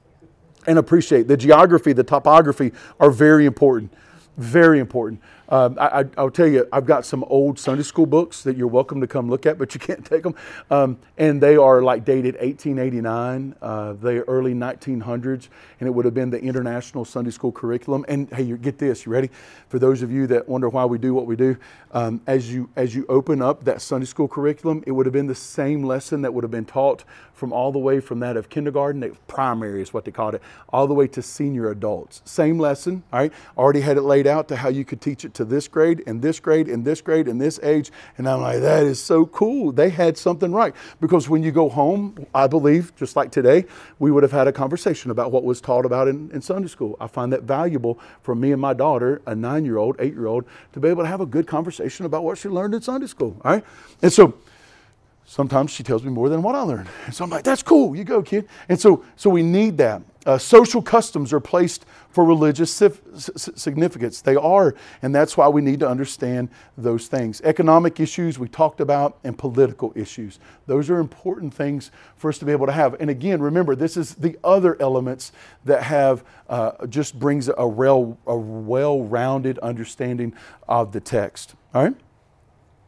And appreciate the geography, the topography are very important, very important. Um, I, I, I'll tell you, I've got some old Sunday school books that you're welcome to come look at, but you can't take them. Um, and they are like dated eighteen eighty-nine, uh, the early nineteen hundreds, and it would have been the International Sunday School Curriculum. And hey, you get this, you ready? For those of you that wonder why we do what we do, um, as you as you open up that Sunday school curriculum, it would have been the same lesson that would have been taught from all the way from that of kindergarten, primary is what they called it, all the way to senior adults. Same lesson, all right? Already had it laid out to how you could teach it to this grade and this grade and this grade and this age. And I'm like, that is so cool. They had something right. Because when you go home, I believe, just like today, we would have had a conversation about what was taught about in, in Sunday school. I find that valuable for me and my daughter, a nine-year-old, eight-year-old, to be able to have a good conversation about what she learned in Sunday school, all right? And so sometimes she tells me more than what I learned. And so I'm like, that's cool. You go, kid. And so so we need that. Uh, social customs are placed for religious significance. They are, and that's why we need to understand those things. Economic issues we talked about, and political issues. Those are important things for us to be able to have. And again, remember, this is the other elements that have uh, just brings a, well, a well-rounded understanding of the text. All right?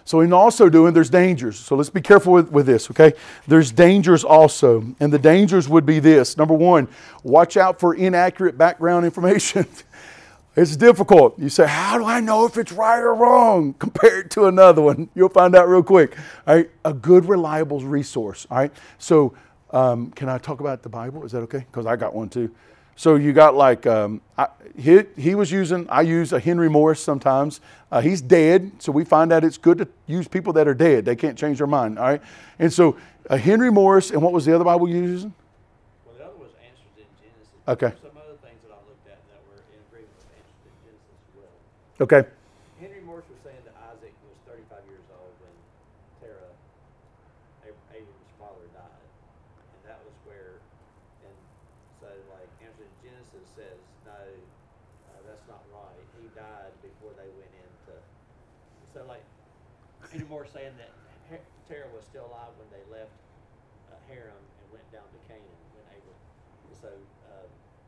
So in also doing, there's dangers. So let's be careful with, with this, okay? There's dangers also. And the dangers would be this. Number one, watch out for inaccurate background information. It's difficult. You say, how do I know if it's right or wrong compared to another one? You'll find out real quick. All right? A good, reliable resource. All right? So um, can I talk about the Bible? Is that okay? Because I got one too. So you got like, um, I, he, he was using, I use a Henry Morris sometimes. Uh, he's dead, so we find out it's good to use people that are dead. They can't change their mind, all right? And so a Henry Morris, and what was the other Bible you were using? Well, the other was Answers in Genesis. Okay. Some other things that I looked at that were in agreement with Answers in Genesis as well. Okay. Henry Morris was saying that Isaac was thirty-five years old when Terah, Ab- Abram's father, died. And that was where, and so like Answers in Genesis says, no, uh, that's not right. He died before they went into, so like, Henry Morris saying that Her- Terah was still alive when they left uh, Haran and went down to Canaan when Abram, so, um,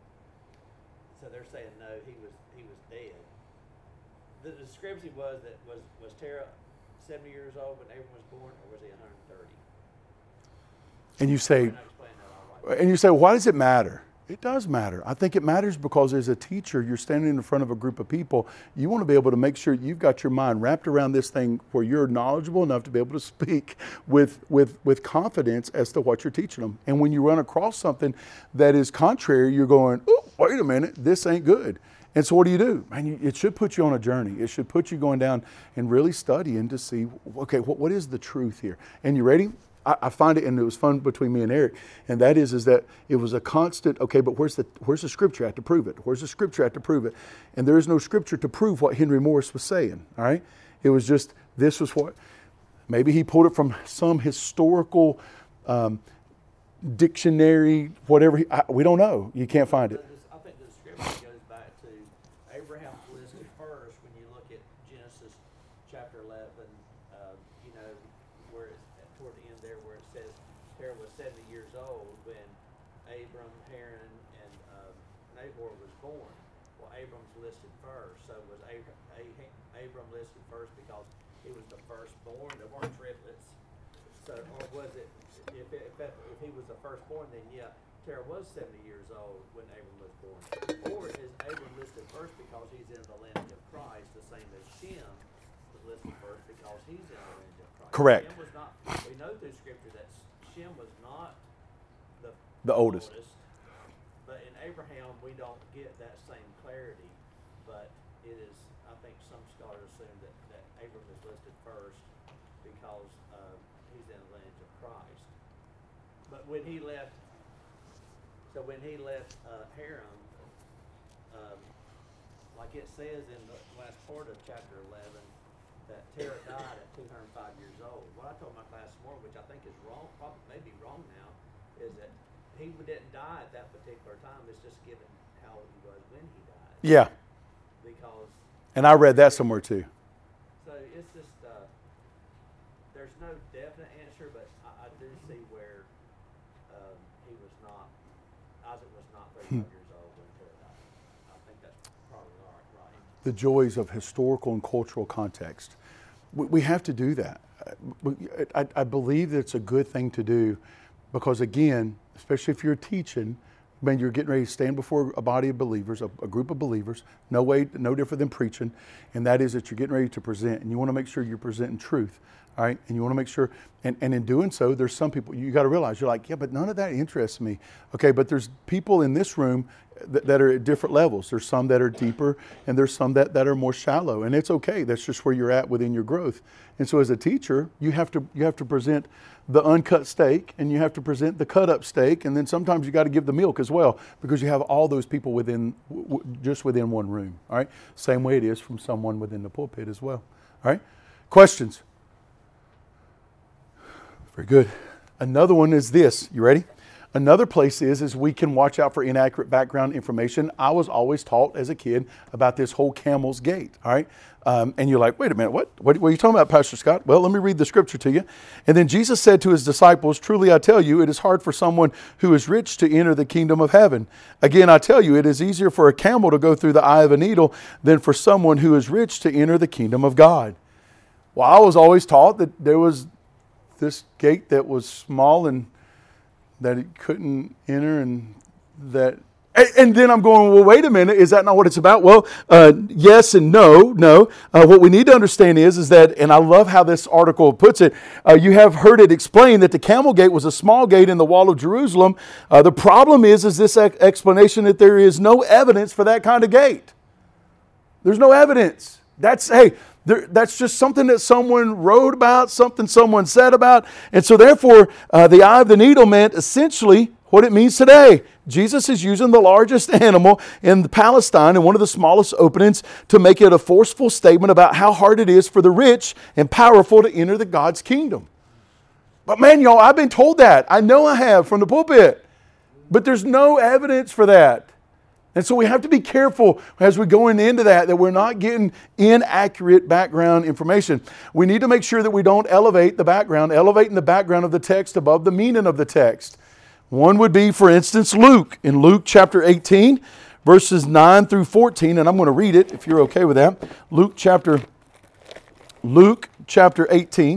so they're saying no, he was, he was dead. The discrepancy was that was was Terah seventy years old when Abram was born, or was he one hundred thirty? And you say, I'm not explaining that all right. and you say, why does it matter? It does matter. I think it matters because as a teacher, you're standing in front of a group of people. You want to be able to make sure you've got your mind wrapped around this thing where you're knowledgeable enough to be able to speak with, with, with confidence as to what you're teaching them. And when you run across something that is contrary, you're going, oh, wait a minute, this ain't good. And so what do you do? Man, you, it should put you on a journey. It should put you going down and really studying to see, okay, what, what is the truth here? And you ready? I, I find it, and it was fun between me and Eric, and that is, is that it was a constant, okay, but where's the, where's the scripture at to prove it? Where's the scripture at to prove it? And there is no scripture to prove what Henry Morris was saying, all right? It was just, this was what, maybe he pulled it from some historical um, dictionary, whatever, he, I, we don't know. You can't find it. I think the description goes back to Abraham's listed first when you look at Genesis chapter eleven, uh, you know, where it's toward the end there where it says Terah was seventy years old when Abram, Haran, and uh, Nahor was born. Well, Abram's listed first, so was Abram, Abram listed first because he was the firstborn? There weren't triplets. So, or was it, if, it, if, that, if he was the firstborn, then yeah, Terah was seventy years old when Abram was born. Or is Abram listed first because he's in the lineage of Christ, the same as Shem was listed first because he's in the lineage of Christ? Correct. Shem was not, we know through Scripture that Shem was not the, The oldest. But in Abraham, we don't get that same clarity. But it is, I think some scholars assume that, that Abram is listed first because um, he's in the lineage of Christ. But when he left, so when he left uh, Haran, um, like it says in the last part of chapter eleven, that Terah died at two hundred five years old. What I told my class this morning, which I think is wrong, probably maybe wrong now, is that he didn't die at that particular time. It's just given how he was when he died. Yeah. Because. And I read that somewhere too. So it's just, uh, there's no definite answer, but I, I do see where um, he was not, Isaac was not thirty-five years old when Terah died. I think that's probably right, right. The joys of historical and cultural context. We, we have to do that. I, I believe that it's a good thing to do because, again, especially if you're teaching, man, you're getting ready to stand before a body of believers, a, a group of believers, no way, no different than preaching, and that is that you're getting ready to present, and you want to make sure you're presenting truth, all right? And you want to make sure, and, and in doing so, there's some people, you got to realize, you're like, yeah, but none of that interests me. Okay, but there's people in this room that, that are at different levels. There's some that are deeper, and there's some that, that are more shallow, and it's okay. That's just where you're at within your growth. And so as a teacher, you have to you have to present the uncut steak, and you have to present the cut up steak, and then sometimes you got to give the milk as well, because you have all those people within w- just within one room. All right, same way it is from someone within the pulpit as well. All right, questions? Very good. Another one is this. You ready? Another place is, is we can watch out for inaccurate background information. I was always taught as a kid about this whole camel's gate, all right? Um, and you're like, wait a minute, what? what? What are you talking about, Pastor Scott? Well, let me read the scripture to you. And then Jesus said to his disciples, truly I tell you, it is hard for someone who is rich to enter the kingdom of heaven. Again, I tell you, it is easier for a camel to go through the eye of a needle than for someone who is rich to enter the kingdom of God. Well, I was always taught that there was this gate that was small and that it couldn't enter, and that... And then I'm going, well, wait a minute, is that not what it's about? Well, uh, yes and no, no. Uh, what we need to understand is, is that, and I love how this article puts it, uh, you have heard it explained that the camel gate was a small gate in the wall of Jerusalem. Uh, the problem is, is this ex- explanation that there is no evidence for that kind of gate. There's no evidence. That's, hey, there, that's just something that someone wrote about, something someone said about. And so therefore, uh, the eye of the needle meant essentially what it means today. Jesus is using the largest animal in Palestine and one of the smallest openings to make it a forceful statement about how hard it is for the rich and powerful to enter the God's kingdom. But man, y'all, I've been told that. I know I have from the pulpit. But there's no evidence for that. And so we have to be careful as we're going into that, that we're not getting inaccurate background information. We need to make sure that we don't elevate the background, elevating the background of the text above the meaning of the text. One would be, for instance, Luke. In Luke chapter eighteen, verses nine through fourteen, and I'm going to read it if you're okay with that. Luke chapter, Luke chapter eighteen.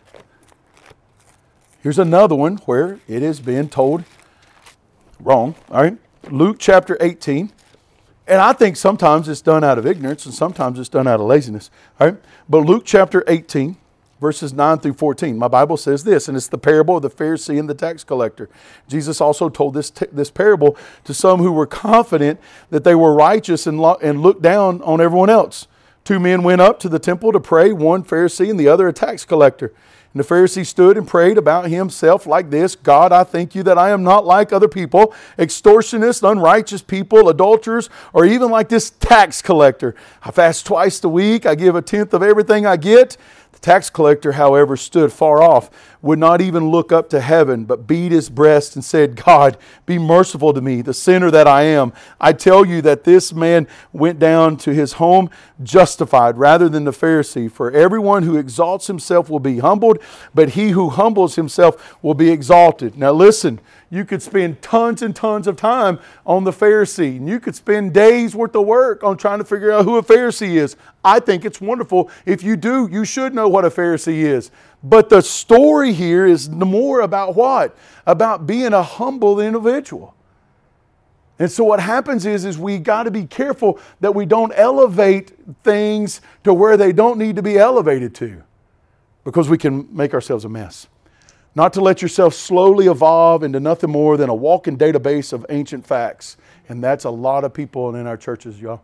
Here's another one where it has been told wrong. All right, Luke chapter eighteen. And I think sometimes it's done out of ignorance and sometimes it's done out of laziness. All right, but Luke chapter eighteen. Verses nine through fourteen. My Bible says this, and it's the parable of the Pharisee and the tax collector. Jesus also told this t- this parable to some who were confident that they were righteous and, lo- and looked down on everyone else. Two men went up to the temple to pray, one Pharisee and the other a tax collector. And the Pharisee stood and prayed about himself like this: God, I thank you that I am not like other people, extortionists, unrighteous people, adulterers, or even like this tax collector. I fast twice a week. I give a tenth of everything I get. The tax collector, however, stood far off, would not even look up to heaven, but beat his breast and said, God, be merciful to me, the sinner that I am. I tell you that this man went down to his home justified rather than the Pharisee. For everyone who exalts himself will be humbled, but he who humbles himself will be exalted. Now listen, you could spend tons and tons of time on the Pharisee, and you could spend days worth of work on trying to figure out who a Pharisee is. I think it's wonderful. If you do, you should know what a Pharisee is. But the story here is more about what? About being a humble individual. And so what happens is, is we got to be careful that we don't elevate things to where they don't need to be elevated to, because we can make ourselves a mess. Not to let yourself slowly evolve into nothing more than a walking database of ancient facts. And that's a lot of people in our churches, y'all.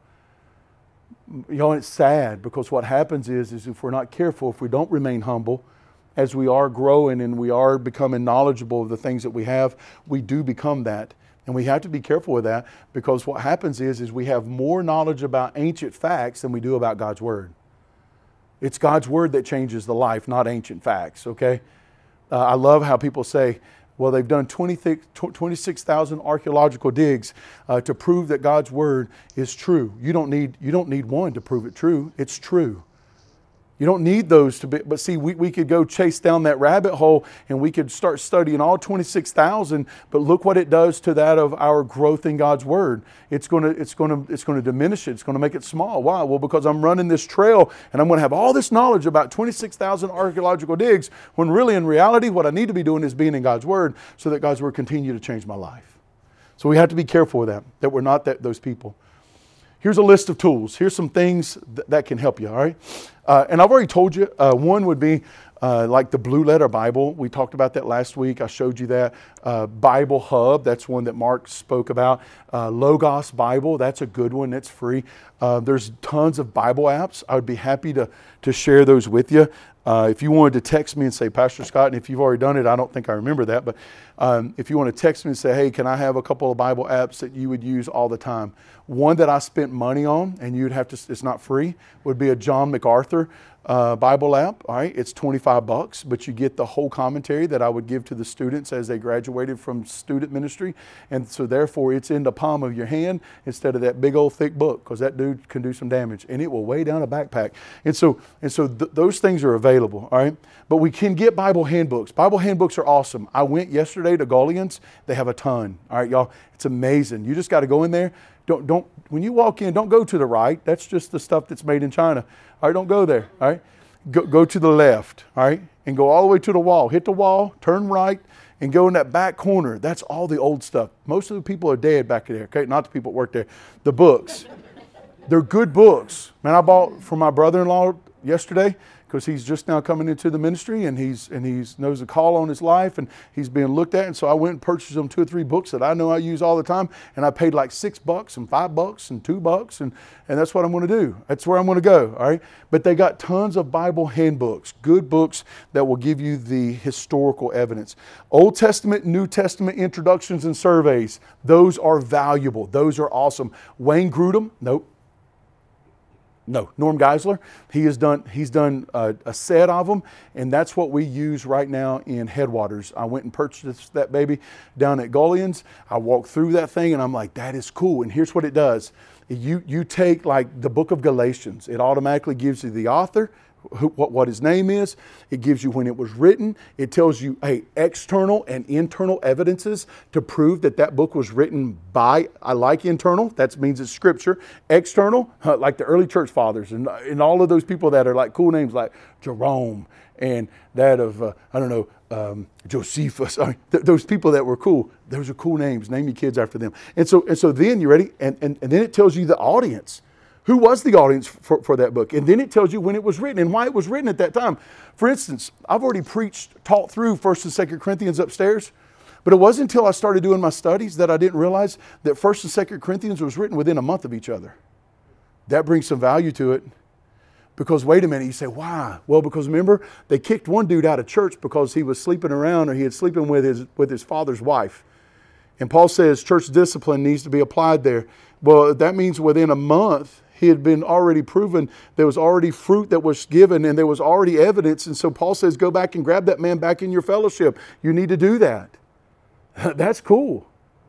Y'all, it's sad, because what happens is, is if we're not careful, if we don't remain humble, as we are growing and we are becoming knowledgeable of the things that we have, we do become that. And we have to be careful with that, because what happens is, is we have more knowledge about ancient facts than we do about God's Word. It's God's Word that changes the life, not ancient facts, okay? Uh, I love how people say, well, they've done twenty-six thousand archaeological digs uh, to prove that God's Word is true. You don't need, you don't need one to prove it true. It's true. You don't need those to be, but see, we, we could go chase down that rabbit hole and we could start studying all twenty-six thousand, but look what it does to that of our growth in God's Word. It's going to, it's going to, it's going to diminish it. It's going to make it small. Why? Well, because I'm running this trail and I'm going to have all this knowledge about twenty-six thousand archaeological digs, when really in reality, what I need to be doing is being in God's Word, so that God's Word continue to change my life. So we have to be careful with that, that we're not that, those people. Here's a list of tools. Here's some things th- that can help you, all right? Uh, and I've already told you, uh, one would be uh, like the Blue Letter Bible. We talked about that last week. I showed you that. Uh, Bible Hub, that's one that Mark spoke about. Uh, Logos Bible, that's a good one. That's free. Uh, there's tons of Bible apps. I would be happy to, to share those with you. Uh, if you wanted to text me and say, Pastor Scott, and if you've already done it, I don't think I remember that, but um, if you want to text me and say, hey, can I have a couple of Bible apps that you would use all the time? One that I spent money on, and you'd have to, it's not free, would be a John MacArthur uh, Bible app. All right, it's twenty-five bucks, but you get the whole commentary that I would give to the students as they graduated from student ministry. And so therefore, it's in the palm of your hand instead of that big old thick book, because that dude can do some damage, and it will weigh down a backpack. And so, and so th- those things are available. All right, but we can get Bible handbooks. Bible handbooks are awesome. I went yesterday to Gullian's. They have a ton. All right, y'all, it's amazing. You just got to go in there. Don't, don't, when you walk in, don't go to the right. That's just the stuff that's made in China. All right, don't go there. All right, go, go to the left, all right, and go all the way to the wall. Hit the wall, turn right, and go in that back corner. That's all the old stuff. Most of the people are dead back there, okay? Not the people that work there. The books. They're good books. Man, I bought for my brother-in-law yesterday because he's just now coming into the ministry and he's and he's knows the call on his life and he's being looked at. And so I went and purchased him two or three books that I know I use all the time. And I paid like six bucks and five bucks and two bucks. And, and that's what I'm going to do. That's where I'm going to go. All right. But they got tons of Bible handbooks, good books that will give you the historical evidence. Old Testament, New Testament introductions and surveys. Those are valuable. Those are awesome. Wayne Grudem. Nope. No, Norm Geisler, he has done, he's done a, a set of them, and that's what we use right now in Headwaters. I went and purchased that baby down at Golian's. I walked through that thing, and I'm like, that is cool. And here's what it does. You, you take like the book of Galatians. It automatically gives you the author, who, what, what his name is. It gives you when it was written. It tells you, hey, external and internal evidences to prove that that book was written by, I like internal, that means it's scripture. External, uh, like the early church fathers and, and all of those people that are like cool names like Jerome and that of, uh, I don't know, um, Josephus. I mean, th- those people that were cool. Those are cool names. Name your kids after them. And so, and so then you ready? And, and, and then it tells you the audience. Who was the audience for, for that book? And then it tells you when it was written and why it was written at that time. For instance, I've already preached, taught through First and Second Corinthians upstairs, but it wasn't until I started doing my studies that I didn't realize that First and Second Corinthians was written within a month of each other. That brings some value to it. Because wait a minute, you say, why? Well, because remember, they kicked one dude out of church because he was sleeping around or he had sleeping with his, with his father's wife. And Paul says church discipline needs to be applied there. Well, that means within a month, he had been already proven, there was already fruit that was given and there was already evidence. And so Paul says, go back and grab that man back in your fellowship. You need to do that. That's cool.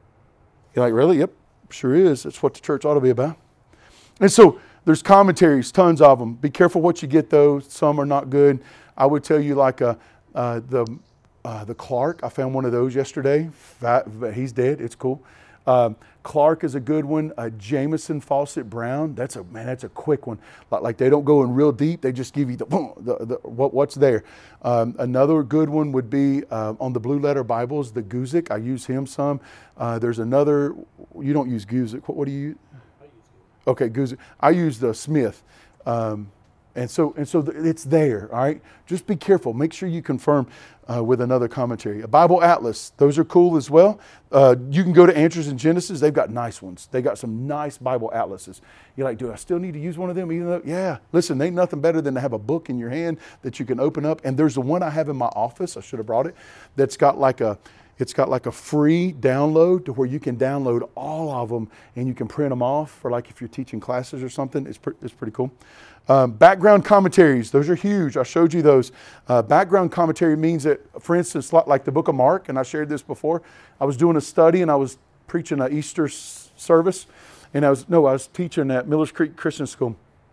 You're like, really? Yep, sure is. That's what the church ought to be about. And so there's commentaries, tons of them. Be careful what you get though. Some are not good. I would tell you like a, uh, the, uh, the Clark, I found one of those yesterday. He's dead, it's cool. Um, Clark is a good one. Uh, Jameson Fawcett Brown. That's a man. That's a quick one. Like, like they don't go in real deep. They just give you the, the, the what, what's there. Um, another good one would be uh, on the Blue Letter Bibles. The Guzik. I use him some. Uh, there's another. You don't use Guzik. What, what do you use? I use Guzik. Okay, Guzik. I use the Smith. Um, and so and so it's there. All right. Just be careful. Make sure you confirm. Uh, with another commentary. A Bible Atlas, those are cool as well. Uh, you can go to Answers in Genesis. They've got nice ones. They got some nice Bible atlases. You're like, do I still need to use one of them? Even though, yeah, listen, ain't nothing better than to have a book in your hand that you can open up. And there's the one I have in my office. I should have brought it. That's got like a, it's got like a free download to where you can download all of them and you can print them off for like if you're teaching classes or something. It's, pre- it's pretty cool. Um, background commentaries, those are huge. I showed you those. Uh, background commentary means that, for instance, like the book of Mark, and I shared this before, I was doing a study and I was preaching an Easter s- service, and I was, no, I was teaching at Millers Creek Christian School.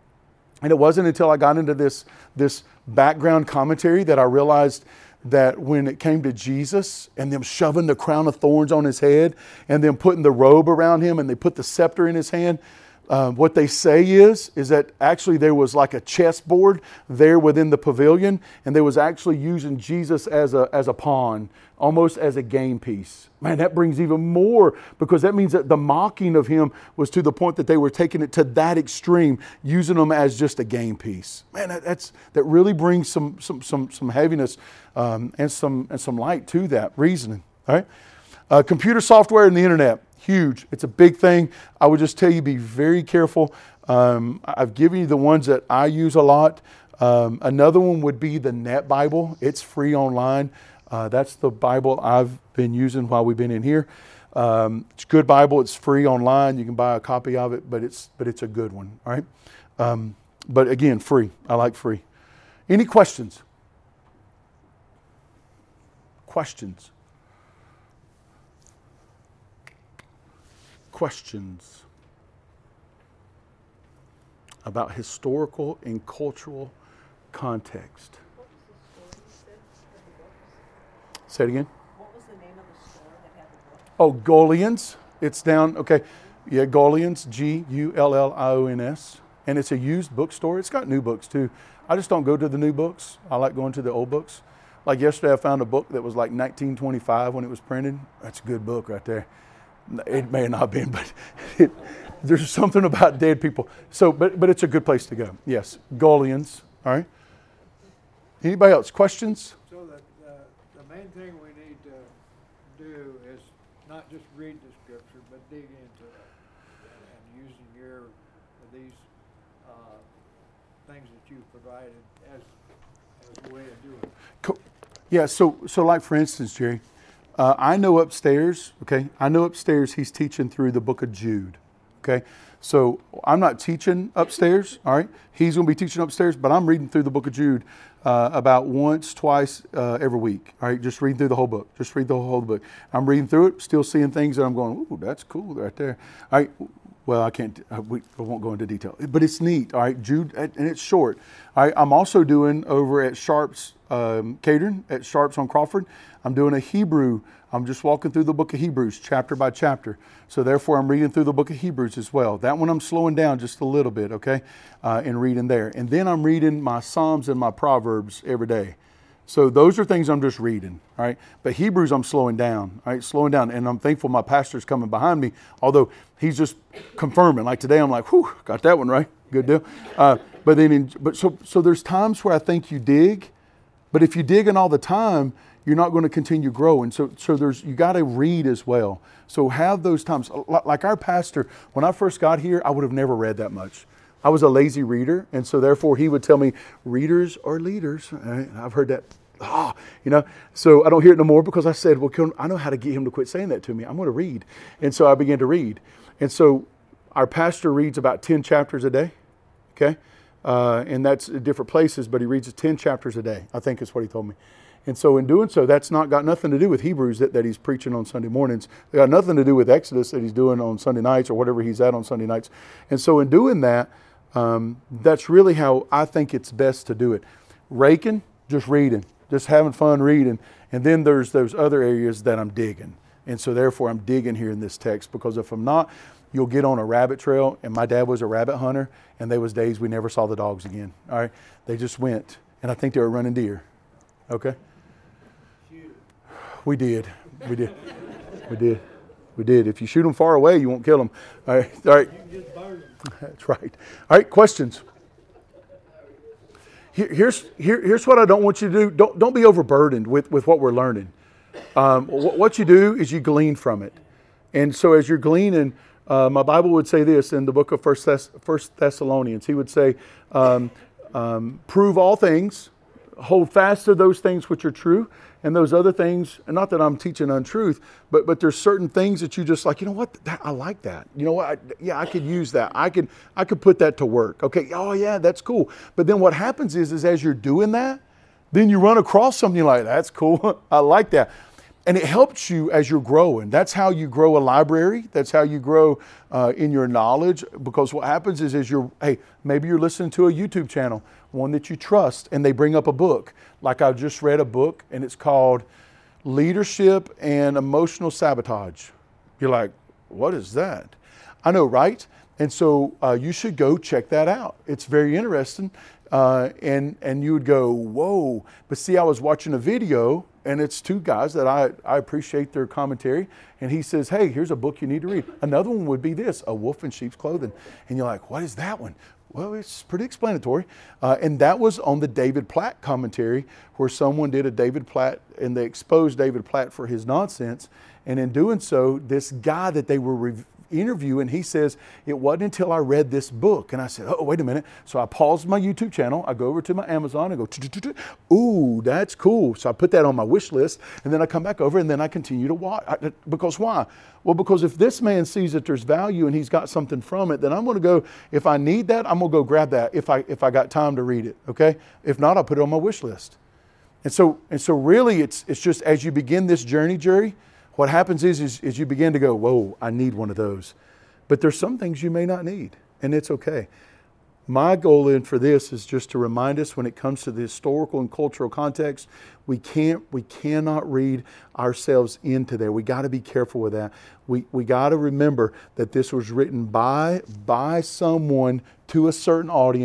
And it wasn't until I got into this, this background commentary that I realized that when it came to Jesus and them shoving the crown of thorns on his head and them putting the robe around him and they put the scepter in his hand, Um, what they say is, is that actually there was like a chessboard there within the pavilion, and they was actually using Jesus as a as a pawn, almost as a game piece. Man, that brings even more, because that means that the mocking of him was to the point that they were taking it to that extreme, using him as just a game piece. Man, that, that's that really brings some some some some heaviness um, and some and some light to that reasoning. All right, uh, computer software and the internet. Huge. It's a big thing. I would just tell you, be very careful. Um, I've given you the ones that I use a lot. Um, another one would be the Net Bible. It's free online. Uh, that's the Bible I've been using while we've been in here. Um, it's a good Bible. It's free online. You can buy a copy of it, but it's but it's a good one. All right. Um, but again, free. I like free. Any questions? Questions? Questions about historical and cultural context. What was the store you said had the books? Say it again. What was the name of the store that had the books? Oh, Golian's. It's down, okay. Yeah, Golian's, G U L L I O N S. And it's a used bookstore. It's got new books too. I just don't go to the new books. I like going to the old books. Like yesterday, I found a book that was like nineteen twenty-five when it was printed. That's a good book right there. It may not have been, but it, there's something about dead people. So, but but it's a good place to go. Yes, Golians. All right. Anybody else? Questions? So the, the, the main thing we need to do is not just read the scripture, but dig into it, and using your these uh, things that you've provided as as a way of doing it. Cool. Yeah. So so like for instance, Jerry, uh, I know upstairs. Okay, I know upstairs he's teaching through the book of Jude. Okay. So I'm not teaching upstairs, all right? He's going to be teaching upstairs, but I'm reading through the book of Jude uh, about once, twice uh, every week, all right? Just reading through the whole book. Just read the whole book. I'm reading through it, still seeing things that I'm going, ooh, that's cool right there. All right, well, I can't, uh, we, I won't go into detail, but it's neat, all right? Jude, and it's short. All right, I'm also doing over at Sharps um, Catering, at Sharps on Crawford, I'm doing a Hebrew. I'm just walking through the book of Hebrews, chapter by chapter. So therefore, I'm reading through the book of Hebrews as well. That one I'm slowing down just a little bit, okay, uh, and reading there. And then I'm reading my Psalms and my Proverbs every day. So those are things I'm just reading, all right? But Hebrews, I'm slowing down, all right, slowing down. And I'm thankful my pastor's coming behind me, although he's just confirming. Like today, I'm like, whew, got that one right. Good deal. Uh, but then, in, but so so there's times where I think you dig, but if you dig in all the time, you're not going to continue growing. So, so there's you got to read as well. So have those times. Like our pastor, when I first got here, I would have never read that much. I was a lazy reader, and so therefore he would tell me, readers are leaders. Right? I've heard that, ah, you know. So I don't hear it no more because I said, well, I know how to get him to quit saying that to me. I'm going to read, and so I began to read. And so our pastor reads about ten chapters a day, okay, uh, and that's at different places, but he reads ten chapters a day. I think is what he told me. And so in doing so, that's not got nothing to do with Hebrews that, that he's preaching on Sunday mornings. It got nothing to do with Exodus that he's doing on Sunday nights or whatever he's at on Sunday nights. And so in doing that, um, that's really how I think it's best to do it. Raking, just reading, just having fun reading. And then there's those other areas that I'm digging. And so therefore I'm digging here in this text, because if I'm not, you'll get on a rabbit trail. And my dad was a rabbit hunter, and there was days we never saw the dogs again. All right, they just went. And I think they were running deer. Okay. We did. We did. We did. We did. If you shoot them far away, you won't kill them. All right. All right. You just burn them. That's right. All right. Questions. Here, here's here, here's what I don't want you to do. Don't don't be overburdened with, with what we're learning. Um, what, what you do is you glean from it, and so as you're gleaning, uh, my Bible would say this in the book of First Thess- First Thessalonians. He would say, um, um, "Prove all things, hold fast to those things which are true." And those other things, and not that I'm teaching untruth, but but there's certain things that you just like, you know what, that, I like that. You know what, I, yeah, I could use that. I could I could put that to work. Okay, oh yeah, that's cool. But then what happens is, is as you're doing that, then you run across something like, that's cool. I like that. And it helps you as you're growing. That's how you grow a library. That's how you grow uh, in your knowledge. Because what happens is, is you're, hey, maybe you're listening to a YouTube channel, one that you trust, and they bring up a book. Like I just read a book, and it's called Leadership and Emotional Sabotage. You're like, what is that? I know, right? And so uh, you should go check that out. It's very interesting. Uh, and, and you would go, whoa. But see, I was watching a video, and it's two guys that I, I appreciate their commentary. And he says, hey, here's a book you need to read. Another one would be this, A Wolf in Sheep's Clothing. And you're like, what is that one? Well, it's pretty explanatory. Uh, and that was on the David Platt commentary, where someone did a David Platt, and they exposed David Platt for his nonsense. And in doing so, this guy that they were re- interviewing, he says, it wasn't until I read this book. And I said, oh, wait a minute. So I paused my YouTube channel. I go over to my Amazon and go, ooh, that's cool. So I put that on my wish list. And then I come back over, and then I continue to watch. I, because why? Well, because if this man sees that there's value and he's got something from it, then I'm going to go, if I need that, I'm going to go grab that if I if I got time to read it, okay? If not, I'll put it on my wish list. And so and so really it's it's just as you begin this journey, Jerry, what happens is, is, is you begin to go, whoa, I need one of those. But there's some things you may not need, and it's okay. My goal in for this is just to remind us, when it comes to the historical and cultural context, we can't, we cannot read ourselves into there. We got to be careful with that. We we got to remember that this was written by by someone to a certain audience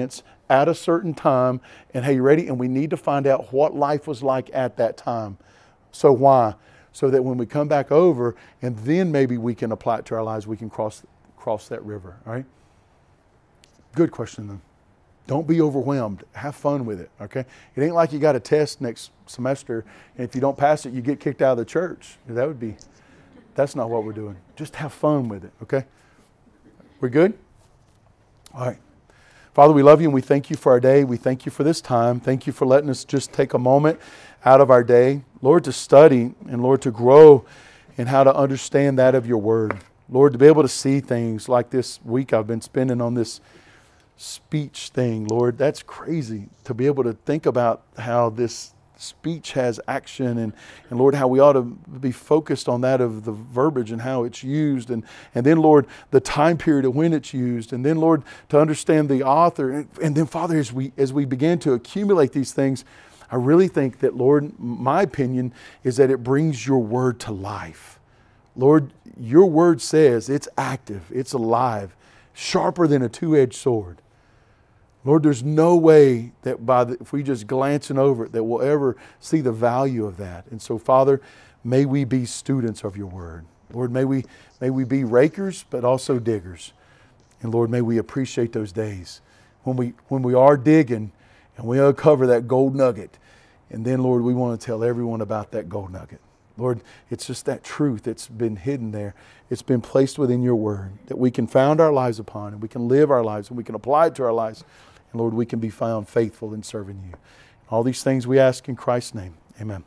at a certain time. And hey, you ready? And we need to find out what life was like at that time. So why? So that when we come back over, and then maybe we can apply it to our lives, we can cross cross that river. All right? Good question then. Don't be overwhelmed. Have fun with it, okay? It ain't like you got a test next semester, and if you don't pass it, you get kicked out of the church. That would be, that's not what we're doing. Just have fun with it, okay? We're good? All right. Father, we love you and we thank you for our day. We thank you for this time. Thank you for letting us just take a moment out of our day, Lord, to study and, Lord, to grow in how to understand that of your word. Lord, to be able to see things like this week I've been spending on this speech thing, Lord, that's crazy to be able to think about how this speech has action and, and Lord, how we ought to be focused on that of the verbiage and how it's used. And, and then, Lord, the time period of when it's used. And then, Lord, to understand the author. And, and then, Father, as we, as we begin to accumulate these things, I really think that, Lord, my opinion is that it brings your word to life. Lord, your word says it's active, it's alive, sharper than a two-edged sword. Lord, there's no way that by the, if we just glancing over it that we'll ever see the value of that. And so, Father, may we be students of your word. Lord, may we may we be rakers, but also diggers. And Lord, may we appreciate those days when we when we are digging and we uncover that gold nugget. And then, Lord, we want to tell everyone about that gold nugget. Lord, it's just that truth that's been hidden there. It's been placed within your word that we can found our lives upon and we can live our lives and we can apply it to our lives. And Lord, we can be found faithful in serving you. All these things we ask in Christ's name. Amen.